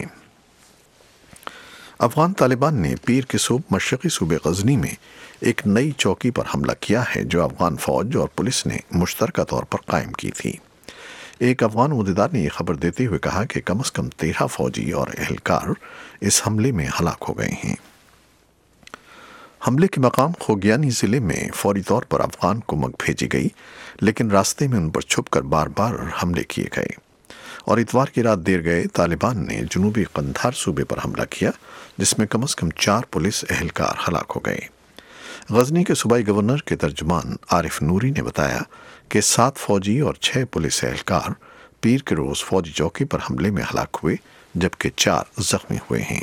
افغان طالبان نے پیر کے صبح مشرقی صوبے غزنی میں ایک نئی چوکی پر حملہ کیا ہے جو افغان فوج اور پولیس نے مشترکہ طور پر قائم کی تھی۔ ایک افغان عہدیدار نے یہ خبر دیتے ہوئے کہا کہ کم از کم تیرہ فوجی اور اہلکار اس حملے میں ہلاک ہو گئے ہیں۔ حملے کے مقام خوگیانی ضلع میں فوری طور پر افغان کو مگ بھیجی گئی، لیکن راستے میں ان پر چھپ کر بار بار حملے کیے گئے اور اتوار کی رات دیر گئے طالبان نے جنوبی قندھار صوبے پر حملہ کیا، جس میں کم از کم چار پولیس اہلکار ہلاک ہو گئے۔ غزنی کے صوبائی گورنر کے ترجمان عارف نوری نے بتایا کہ سات فوجی اور چھ پولیس اہلکار پیر کے روز فوجی چوکی پر حملے میں ہلاک ہوئے، جبکہ چار زخمی ہوئے ہیں۔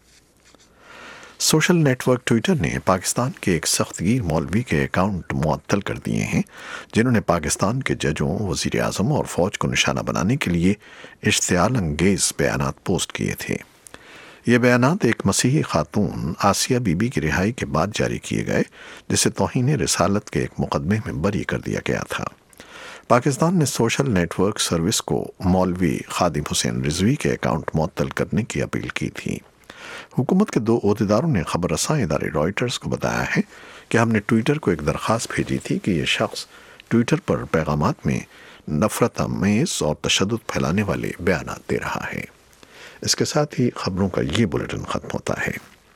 سوشل نیٹ ورک ٹویٹر نے پاکستان کے ایک سخت گیر مولوی کے اکاؤنٹ معطل کر دیے ہیں، جنہوں نے پاکستان کے ججوں، وزیر اعظم اور فوج کو نشانہ بنانے کے لیے اشتعال انگیز بیانات پوسٹ کیے تھے۔ یہ بیانات ایک مسیحی خاتون آسیہ بی بی کی رہائی کے بعد جاری کیے گئے، جسے توہین رسالت کے ایک مقدمے میں بری کر دیا گیا تھا۔ پاکستان نے سوشل نیٹ ورک سروس کو مولوی خادم حسین رضوی کے اکاؤنٹ معطل کرنے کی اپیل کی تھی۔ حکومت کے دو عہدیداروں نے خبر رساں ادارے رائٹرز کو بتایا ہے کہ ہم نے ٹویٹر کو ایک درخواست بھیجی تھی کہ یہ شخص ٹویٹر پر پیغامات میں نفرت آمیز اور تشدد پھیلانے والے بیانات دے رہا ہے۔ اس کے ساتھ ہی خبروں کا یہ بلیٹن ختم ہوتا ہے۔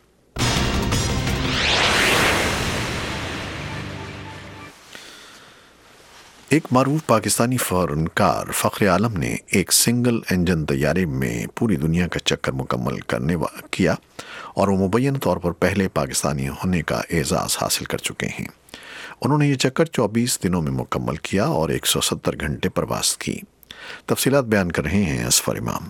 ایک معروف پاکستانی فنکار فخر عالم نے ایک سنگل انجن طیارے میں پوری دنیا کا چکر مکمل کرنے کیا اور وہ مبینہ طور پر پہلے پاکستانی ہونے کا اعزاز حاصل کر چکے ہیں۔ انہوں نے یہ چکر چوبیس دنوں میں مکمل کیا اور ایک سو ستر گھنٹے پرواز کی۔ تفصیلات بیان کر رہے ہیں اسفر امام۔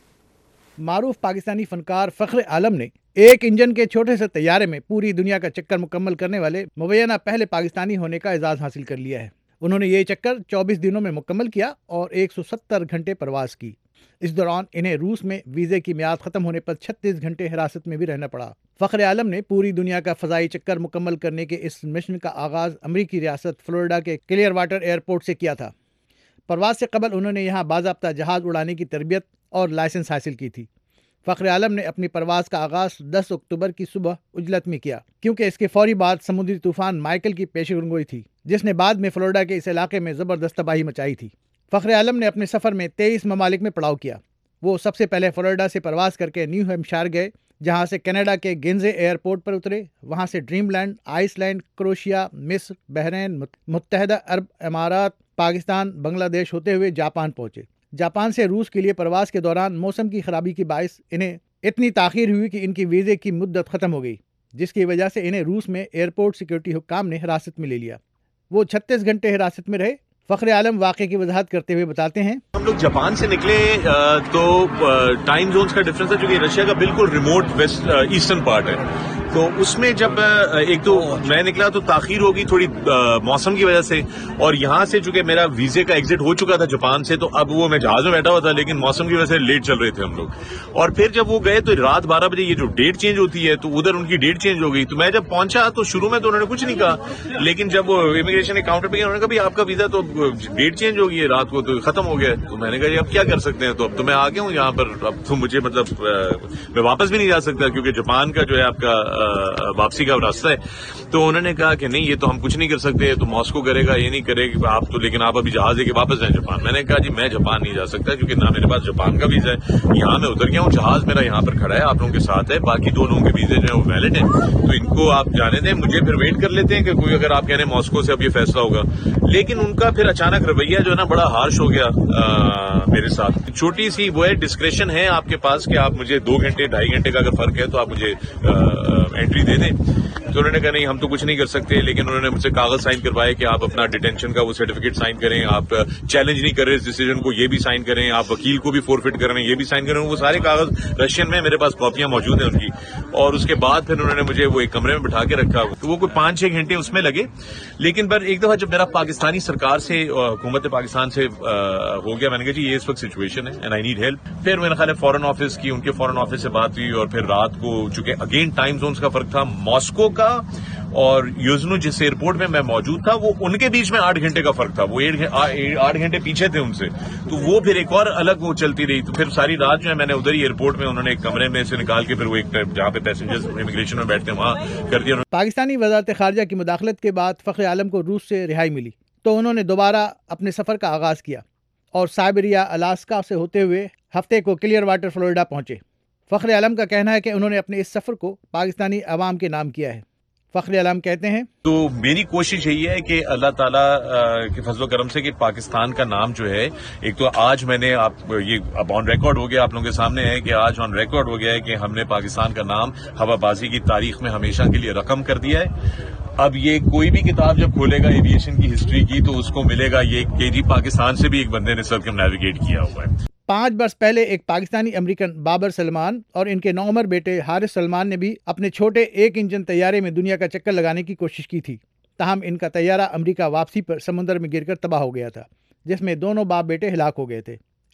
معروف پاکستانی فنکار فخر عالم نے ایک انجن کے چھوٹے سے طیارے میں پوری دنیا کا چکر مکمل کرنے والے مبینہ پہلے پاکستانی ہونے کا اعزاز حاصل کر لیا ہے۔ انہوں نے یہ چکر چوبیس دنوں میں مکمل کیا اور ایک سو ستر گھنٹے پرواز کی۔ اس دوران انہیں روس میں ویزے کی میعاد ختم ہونے پر چھتیس گھنٹے حراست میں بھی رہنا پڑا۔ فخر عالم نے پوری دنیا کا فضائی چکر مکمل کرنے کے اس مشن کا آغاز امریکی ریاست فلوریڈا کے کلیئر واٹر ایئرپورٹ سے کیا تھا۔ پرواز سے قبل انہوں نے یہاں باضابطہ جہاز اڑانے کی تربیت اور لائسنس حاصل کی تھی۔ فخر عالم نے اپنی پرواز کا آغاز دس اکتوبر کی صبح عجلت میں کیا، کیونکہ اس کے فوری بعد سمندری طوفان مائیکل کی پیشن گوئی تھی، جس نے بعد میں فلوریڈا کے اس علاقے میں زبردست تباہی مچائی تھی۔ فخر عالم نے اپنے سفر میں تیئیس ممالک میں پڑاؤ کیا۔ وہ سب سے پہلے فلوریڈا سے پرواز کر کے نیو ہیمپشائر گئے، جہاں سے کینیڈا کے گینزے ایئرپورٹ پر اترے۔ وہاں سے dream land, Iceland, Croatia, مصر، بحرین، متحدہ عرب امارات، پاکستان، بنگلہ دیش ہوتے ہوئے جاپان پہنچے۔ جاپان سے روس کے لیے پرواز کے دوران موسم کی خرابی کے باعث انہیں اتنی تاخیر ہوئی کہ ان کی ویزے کی مدت ختم ہو گئی، جس کی وجہ سے انہیں روس میں ایئرپورٹ سیکورٹی حکام نے حراست میں لے لیا۔ وہ چھتیس گھنٹے حراست میں رہے۔ فخر عالم واقعے کی وضاحت کرتے ہوئے بتاتے ہیں، ہم لوگ جاپان سے نکلے تو ٹائم زونز کا ڈفرنس ہے، جو کہ رشیا کا بالکل ریموٹ ویسٹ ایسٹرن پارٹ ہے، تو اس میں جب ایک تو میں نکلا تو تاخیر ہوگی تھوڑی موسم کی وجہ سے، اور یہاں سے چونکہ میرا ویزے کا ایگزٹ ہو چکا تھا جاپان سے، تو اب وہ میں جہاز میں بیٹھا ہوا تھا، لیکن موسم کی وجہ سے لیٹ چل رہے تھے ہم لوگ۔ اور پھر جب وہ گئے تو رات بارہ بجے یہ جو ڈیٹ چینج ہوتی ہے، تو ادھر ان کی ڈیٹ چینج ہو گئی۔ تو میں جب پہنچا تو شروع میں تو انہوں نے کچھ نہیں کہا، لیکن جب وہ امیگریشن کے کاؤنٹر پہ گئے، انہوں نے کہا بھی آپ کا ویزا تو ڈیٹ چینج ہو گئی ہے، رات کو تو ختم ہو گیا۔ تو میں نے کہا جی اب کیا کر سکتے ہیں، تو اب تو میں آ گیا ہوں یہاں پر، اب تو مجھے مطلب میں واپس بھی نہیں جا سکتا، کیونکہ جاپان کا جو ہے آپ کا واپسی کا راستہ ہے۔ تو انہوں نے کہا کہ نہیں یہ تو ہم کچھ نہیں کر سکتے، تو ماسکو کرے گا، یہ نہیں کرے گا آپ تو، لیکن آپ ابھی جہاز لے کے واپس جائیں جاپان۔ میں نے کہا جی میں جاپان نہیں جا سکتا، کیونکہ نہ میرے پاس جاپان کا ویزا ہے، یہاں میں اتر گیا ہوں، جہاز میرا یہاں پر کھڑا ہے، آپ لوگوں کے ساتھ ہے، باقی دو لوگوں کے ویزے جو ہیں وہ ویلڈ ہیں، تو ان کو آپ جانے دیں، مجھے پھر ویٹ کر لیتے ہیں کہ کوئی اگر آپ کہہ رہے ہیں ماسکو سے اب یہ فیصلہ ہوگا۔ لیکن ان کا پھر اچانک رویہ جو ہے نا بڑا ہارش ہو گیا میرے ساتھ۔ چھوٹی سی وہ ہے ڈسکریشن ہے آپ کے پاس کہ آپ مجھے دو گھنٹے ڈھائی گھنٹے کا اگر فرق ہے تو آپ مجھے انٹری دے دیں۔ تو انہوں نے کہا نہیں ہم تو کچھ نہیں کر سکتے، لیکن انہوں نے مجھ سے کاغذ سائن کروائے کہ آپ اپنا ڈیٹینشن کا وہ سرٹیفکیٹ سائن کریں، آپ چیلنج نہیں کر رہے اس ڈیسیجن کو، یہ بھی سائن کریں، آپ وکیل کو بھی فورفٹ کر رہے ہیں، یہ بھی سائن کریں۔ وہ سارے کاغذ رشین میں میرے پاس کاپیاں موجود ہیں ان کی۔ اور اس کے بعد پھر انہوں نے مجھے وہ ایک کمرے میں بٹھا کے رکھا، تو وہ کوئی پانچ چھ گھنٹے اس میں لگے۔ لیکن پر ایک دفعہ جب میرا پاکستانی سرکار سے حکومت پاکستان سے ہو گیا، میں نے کہا جی یہ اس وقت سچویشن ہے اینڈ آئی نیڈ ہیلپ۔ پھر میرے خیال ہے فورن آفس کی، ان کے فورن آفس سے بات ہوئی، اور پھر رات کو چونکہ اگین ٹائم زونز کا فرق تھا، ماسکو کا اور یوزنو جس ایئرپورٹ میں میں موجود تھا وہ ان کے بیچ میں آٹھ گھنٹے کا فرق تھا، وہ آٹھ گھنٹے پیچھے تھے ان سے، تو وہ پھر ایک اور الگ وہ چلتی رہی۔ تو پھر ساری رات جو ہے میں نے ادھر ہی ایئرپورٹ میں، انہوں نے ایک کمرے میں سے نکال کے پھر وہ ایک جہاں پہ پیسنجرز امیگریشن میں بیٹھتے ہیں وہاں کر دیا۔ پاکستانی وزارت خارجہ کی مداخلت کے بعد فخر عالم کو روس سے رہائی ملی، تو انہوں نے دوبارہ اپنے سفر کا آغاز کیا اور سائبیریا الاسکا سے ہوتے ہوئے ہفتے کو کلیئر واٹر فلوریڈا پہنچے۔ فخر عالم کا کہنا ہے کہ انہوں نے اپنے اس سفر کو پاکستانی عوام کے نام کیا ہے۔ فخر عالم کہتے ہیں، تو میری کوشش یہی ہے کہ اللہ تعالیٰ کے فضل و کرم سے کہ پاکستان کا نام جو ہے، ایک تو آج میں نے آپ یہ اب آن ریکارڈ ہو گیا، آپ لوگوں کے سامنے ہے کہ آج آن ریکارڈ ہو گیا ہے کہ ہم نے پاکستان کا نام ہوا بازی کی تاریخ میں ہمیشہ کے لیے رقم کر دیا ہے۔ اب یہ کوئی بھی کتاب جب کھولے گا ایویشن کی ہسٹری کی تو اس کو ملے گا یہ کہ جی پاکستان سے بھی ایک بندے نے سرکم نیویگیٹ کیا ہوا ہے۔ پانچ برس پہلے ایک پاکستانی امریکن بابر سلمان اور ان کے نوعمر بیٹے حارث سلمان نے بھی اپنے چھوٹے ایک انجن طیارے میں دنیا کا چکر لگانے کی کوشش کی تھی، تاہم ان کا طیارہ امریکہ واپسی پر سمندر میں گر کر تباہ ہو گیا تھا، جس میں دونوں باپ بیٹے ہلاک ہو گئے تھے۔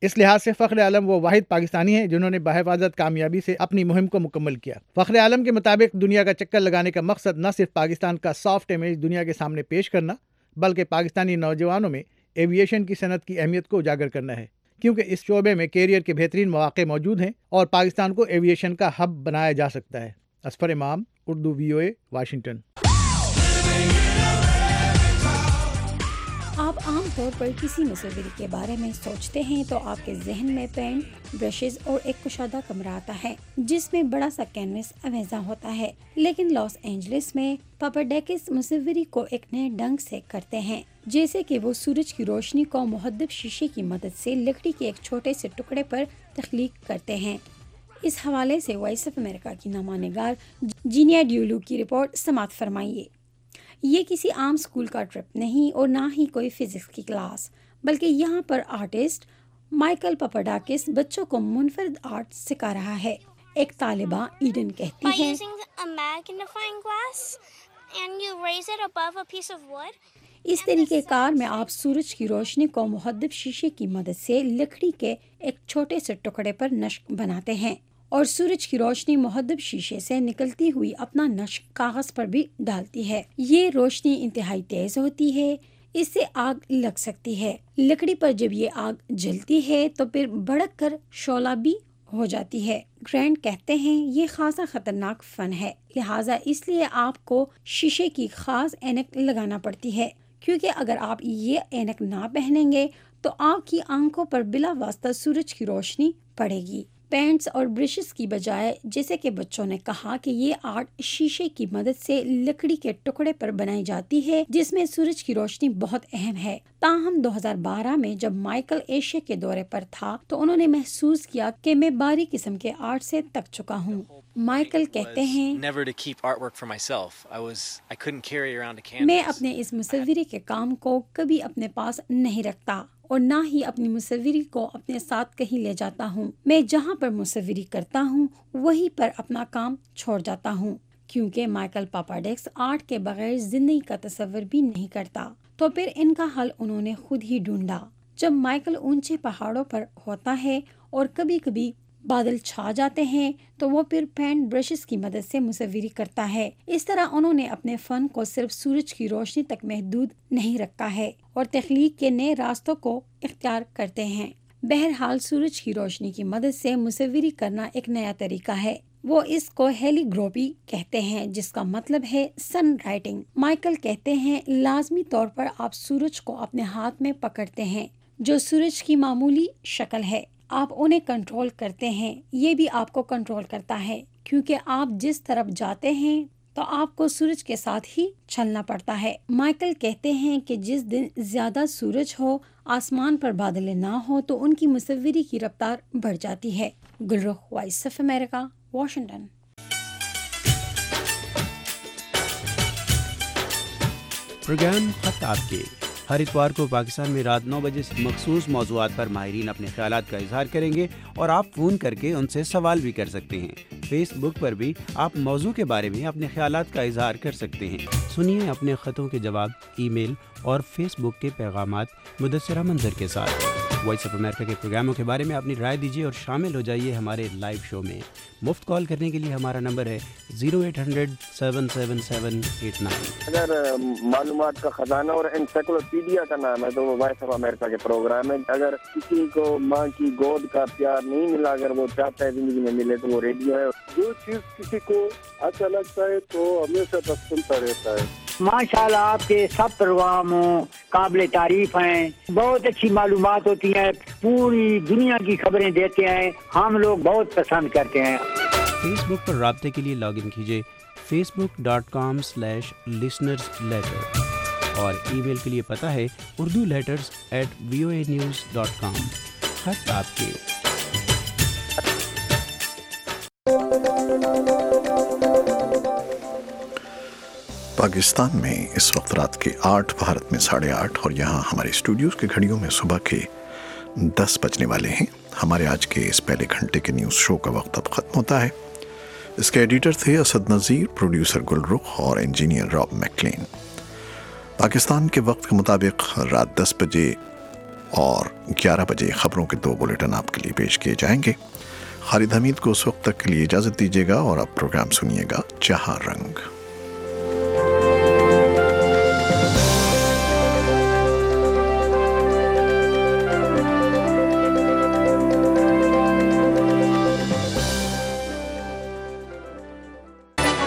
اس لحاظ سے فخر عالم وہ واحد پاکستانی ہیں جنہوں نے بحفاظت کامیابی سے اپنی مہم کو مکمل کیا۔ فخر عالم کے مطابق دنیا کا چکر لگانے کا مقصد نہ صرف پاکستان کا سافٹ امیج دنیا کے سامنے پیش کرنا بلکہ پاکستانی نوجوانوں میں ایویشن کی صنعت کی اہمیت کو اجاگر کرنا ہے، کیونکہ اس شعبے میں کیریئر کے بہترین مواقع موجود ہیں اور پاکستان کو ایویشن کا ہب بنایا جا سکتا ہے۔ اصفر امام، Urdu V O A, Washington. آپ عام طور پر کسی مصوری کے بارے میں سوچتے ہیں تو آپ کے ذہن میں پین، برشز اور ایک کشادہ کمرہ آتا ہے جس میں بڑا سا کینوس اویزاں ہوتا ہے، لیکن لاس اینجلس میں پاپاڈیکس مصوری کو ایک نئے ڈھنگ سے کرتے ہیں، جیسے کہ وہ سورج کی روشنی کو مہذب شیشے کی مدد سے لکڑی کے ایک چھوٹے سے ٹکڑے پر تخلیق کرتے ہیں۔ اس حوالے سے وائس آف امریکہ کی نامہ نگار جینیا ڈیولو کی رپورٹ سماعت فرمائیے۔ یہ کسی عام اسکول کا ٹرپ نہیں اور نہ ہی کوئی فزکس کی کلاس، بلکہ یہاں پر آرٹسٹ مائیکل پاپاڈاکس بچوں کو منفرد آرٹ سکھا رہا ہے۔ ایک طالبہ ایڈن کہتی ہے، اس طریقہ کار میں آپ سورج کی روشنی کو مہذب شیشے کی مدد سے لکڑی کے ایک چھوٹے سے ٹکڑے پر نقش بناتے ہیں اور سورج کی روشنی مہذب شیشے سے نکلتی ہوئی اپنا نقش کاغذ پر بھی ڈالتی ہے۔ یہ روشنی انتہائی تیز ہوتی ہے، اس سے آگ لگ سکتی ہے۔ لکڑی پر جب یہ آگ جلتی ہے تو پھر بھڑک کر شعلہ بھی ہو جاتی ہے۔ گرینٹ کہتے ہیں یہ خاصا خطرناک فن ہے، لہٰذا اس لیے آپ کو شیشے کی خاص اینک لگانا پڑتی ہے، کیونکہ اگر آپ یہ اینک نہ پہنیں گے تو آپ کی آنکھوں پر بلا واسطہ سورج کی روشنی پڑے گی۔ پینٹس اور برشز کی بجائے، جیسے کہ بچوں نے کہا کہ یہ آرٹ شیشے کی مدد سے لکڑی کے ٹکڑے پر بنائی جاتی ہے جس میں سورج کی روشنی بہت اہم ہے۔ تاہم دو ہزار بارہ میں جب مائیکل ایشیا کے دورے پر تھا تو انہوں نے محسوس کیا کہ میں باری قسم کے آرٹ سے تک چکا ہوں۔ مائیکل کہتے ہیں، میں اپنے اس مصوری کے کام کو کبھی اپنے پاس نہیں رکھتا اور نہ ہی اپنی مصوری کو اپنے ساتھ کہیں لے جاتا ہوں۔ میں جہاں پر مصوری کرتا ہوں وہیں پر اپنا کام چھوڑ جاتا ہوں، کیونکہ مائیکل پاپاڈیکس آرٹ کے بغیر زندگی کا تصور بھی نہیں کرتا۔ تو پھر ان کا حل انہوں نے خود ہی ڈھونڈا۔ جب مائیکل اونچے پہاڑوں پر ہوتا ہے اور کبھی کبھی بادل چھا جاتے ہیں تو وہ پھر پینٹ برشز کی مدد سے مصوری کرتا ہے۔ اس طرح انہوں نے اپنے فن کو صرف سورج کی روشنی تک محدود نہیں رکھا ہے اور تخلیق کے نئے راستوں کو اختیار کرتے ہیں۔ بہرحال سورج کی روشنی کی مدد سے مصوری کرنا ایک نیا طریقہ ہے۔ وہ اس کو ہیلی گروپی کہتے ہیں، جس کا مطلب ہے سن رائٹنگ۔ مائیکل کہتے ہیں، لازمی طور پر آپ سورج کو اپنے ہاتھ میں پکڑتے ہیں، جو سورج کی معمولی شکل ہے۔ آپ انہیں کنٹرول کرتے ہیں، یہ بھی آپ کو کنٹرول کرتا ہے، کیونکہ آپ جس طرف جاتے ہیں تو آپ کو سورج کے ساتھ ہی چلنا پڑتا ہے۔ مائیکل کہتے ہیں کہ جس دن زیادہ سورج ہو، آسمان پر بادل نہ ہو تو ان کی مصوری کی رفتار بڑھ جاتی ہے۔ Gulrukh, voice of America, Washington. Programme خط آپ کے ہر اتوار کو پاکستان میں رات نو بجے سے مخصوص موضوعات پر ماہرین اپنے خیالات کا اظہار کریں گے اور آپ فون کر کے ان سے سوال بھی کر سکتے ہیں۔ فیس بک پر بھی آپ موضوع کے بارے میں اپنے خیالات کا اظہار کر سکتے ہیں۔ سنیے اپنے خطوں کے جواب ای میل اور فیس بک کے پیغامات مدثرہ منظر کے ساتھ۔ وائس آف امریکہ کے پروگراموں کے بارے میں اپنی رائے دیجیے اور شامل ہو جائیے ہمارے لائیو شو میں۔ مفت کال کرنے کے لیے ہمارا نمبر ہے zero eight hundred seven seven seven eight nine. اگر معلومات کا خزانہ اور انسائکلوپیڈیا کا نام ہے تو وہ وائس آف امریکہ کے پروگرام ہے۔ اگر کسی کو ماں کی گود کا پیار نہیں ملا، اگر وہ چاہتا ہے زندگی میں ملے تو وہ ریڈیو ہے۔ جو چیز کسی کو اچھا لگتا ہے تو ہمیشہ تک سنتا رہتا ہے۔ ماشاءاللہ آپ کے سب پروگرام قابل تعریف ہیں، بہت اچھی معلومات ہوتی ہیں، پوری دنیا کی خبریں دیتے ہیں، ہم لوگ بہت پسند کرتے ہیں۔ فیس بک پر رابطے کے لیے لاگ ان کیجیے Facebook dot com slash listeners letter اور ای میل کے لیے پتہ ہے Urdu letters at V O A news dot com. خط آپ کے۔ پاکستان میں اس وقت رات کے آٹھ، بھارت میں ساڑھے آٹھ اور یہاں ہمارے اسٹوڈیوز کے گھڑیوں میں صبح کے دس بجنے والے ہیں۔ ہمارے آج کے اس پہلے گھنٹے کے نیوز شو کا وقت اب ختم ہوتا ہے۔ اس کے ایڈیٹر تھے اسد نذیر، پروڈیوسر گل رخ اور انجینئر راب میکلین۔ پاکستان کے وقت کے مطابق رات دس بجے اور گیارہ بجے خبروں کے دو بلیٹن آپ کے لیے پیش کیے جائیں گے۔ خالد حمید کو اس وقت تک کے لیے اجازت دیجیے گا اور اب پروگرام سنیے گا چہار رنگ۔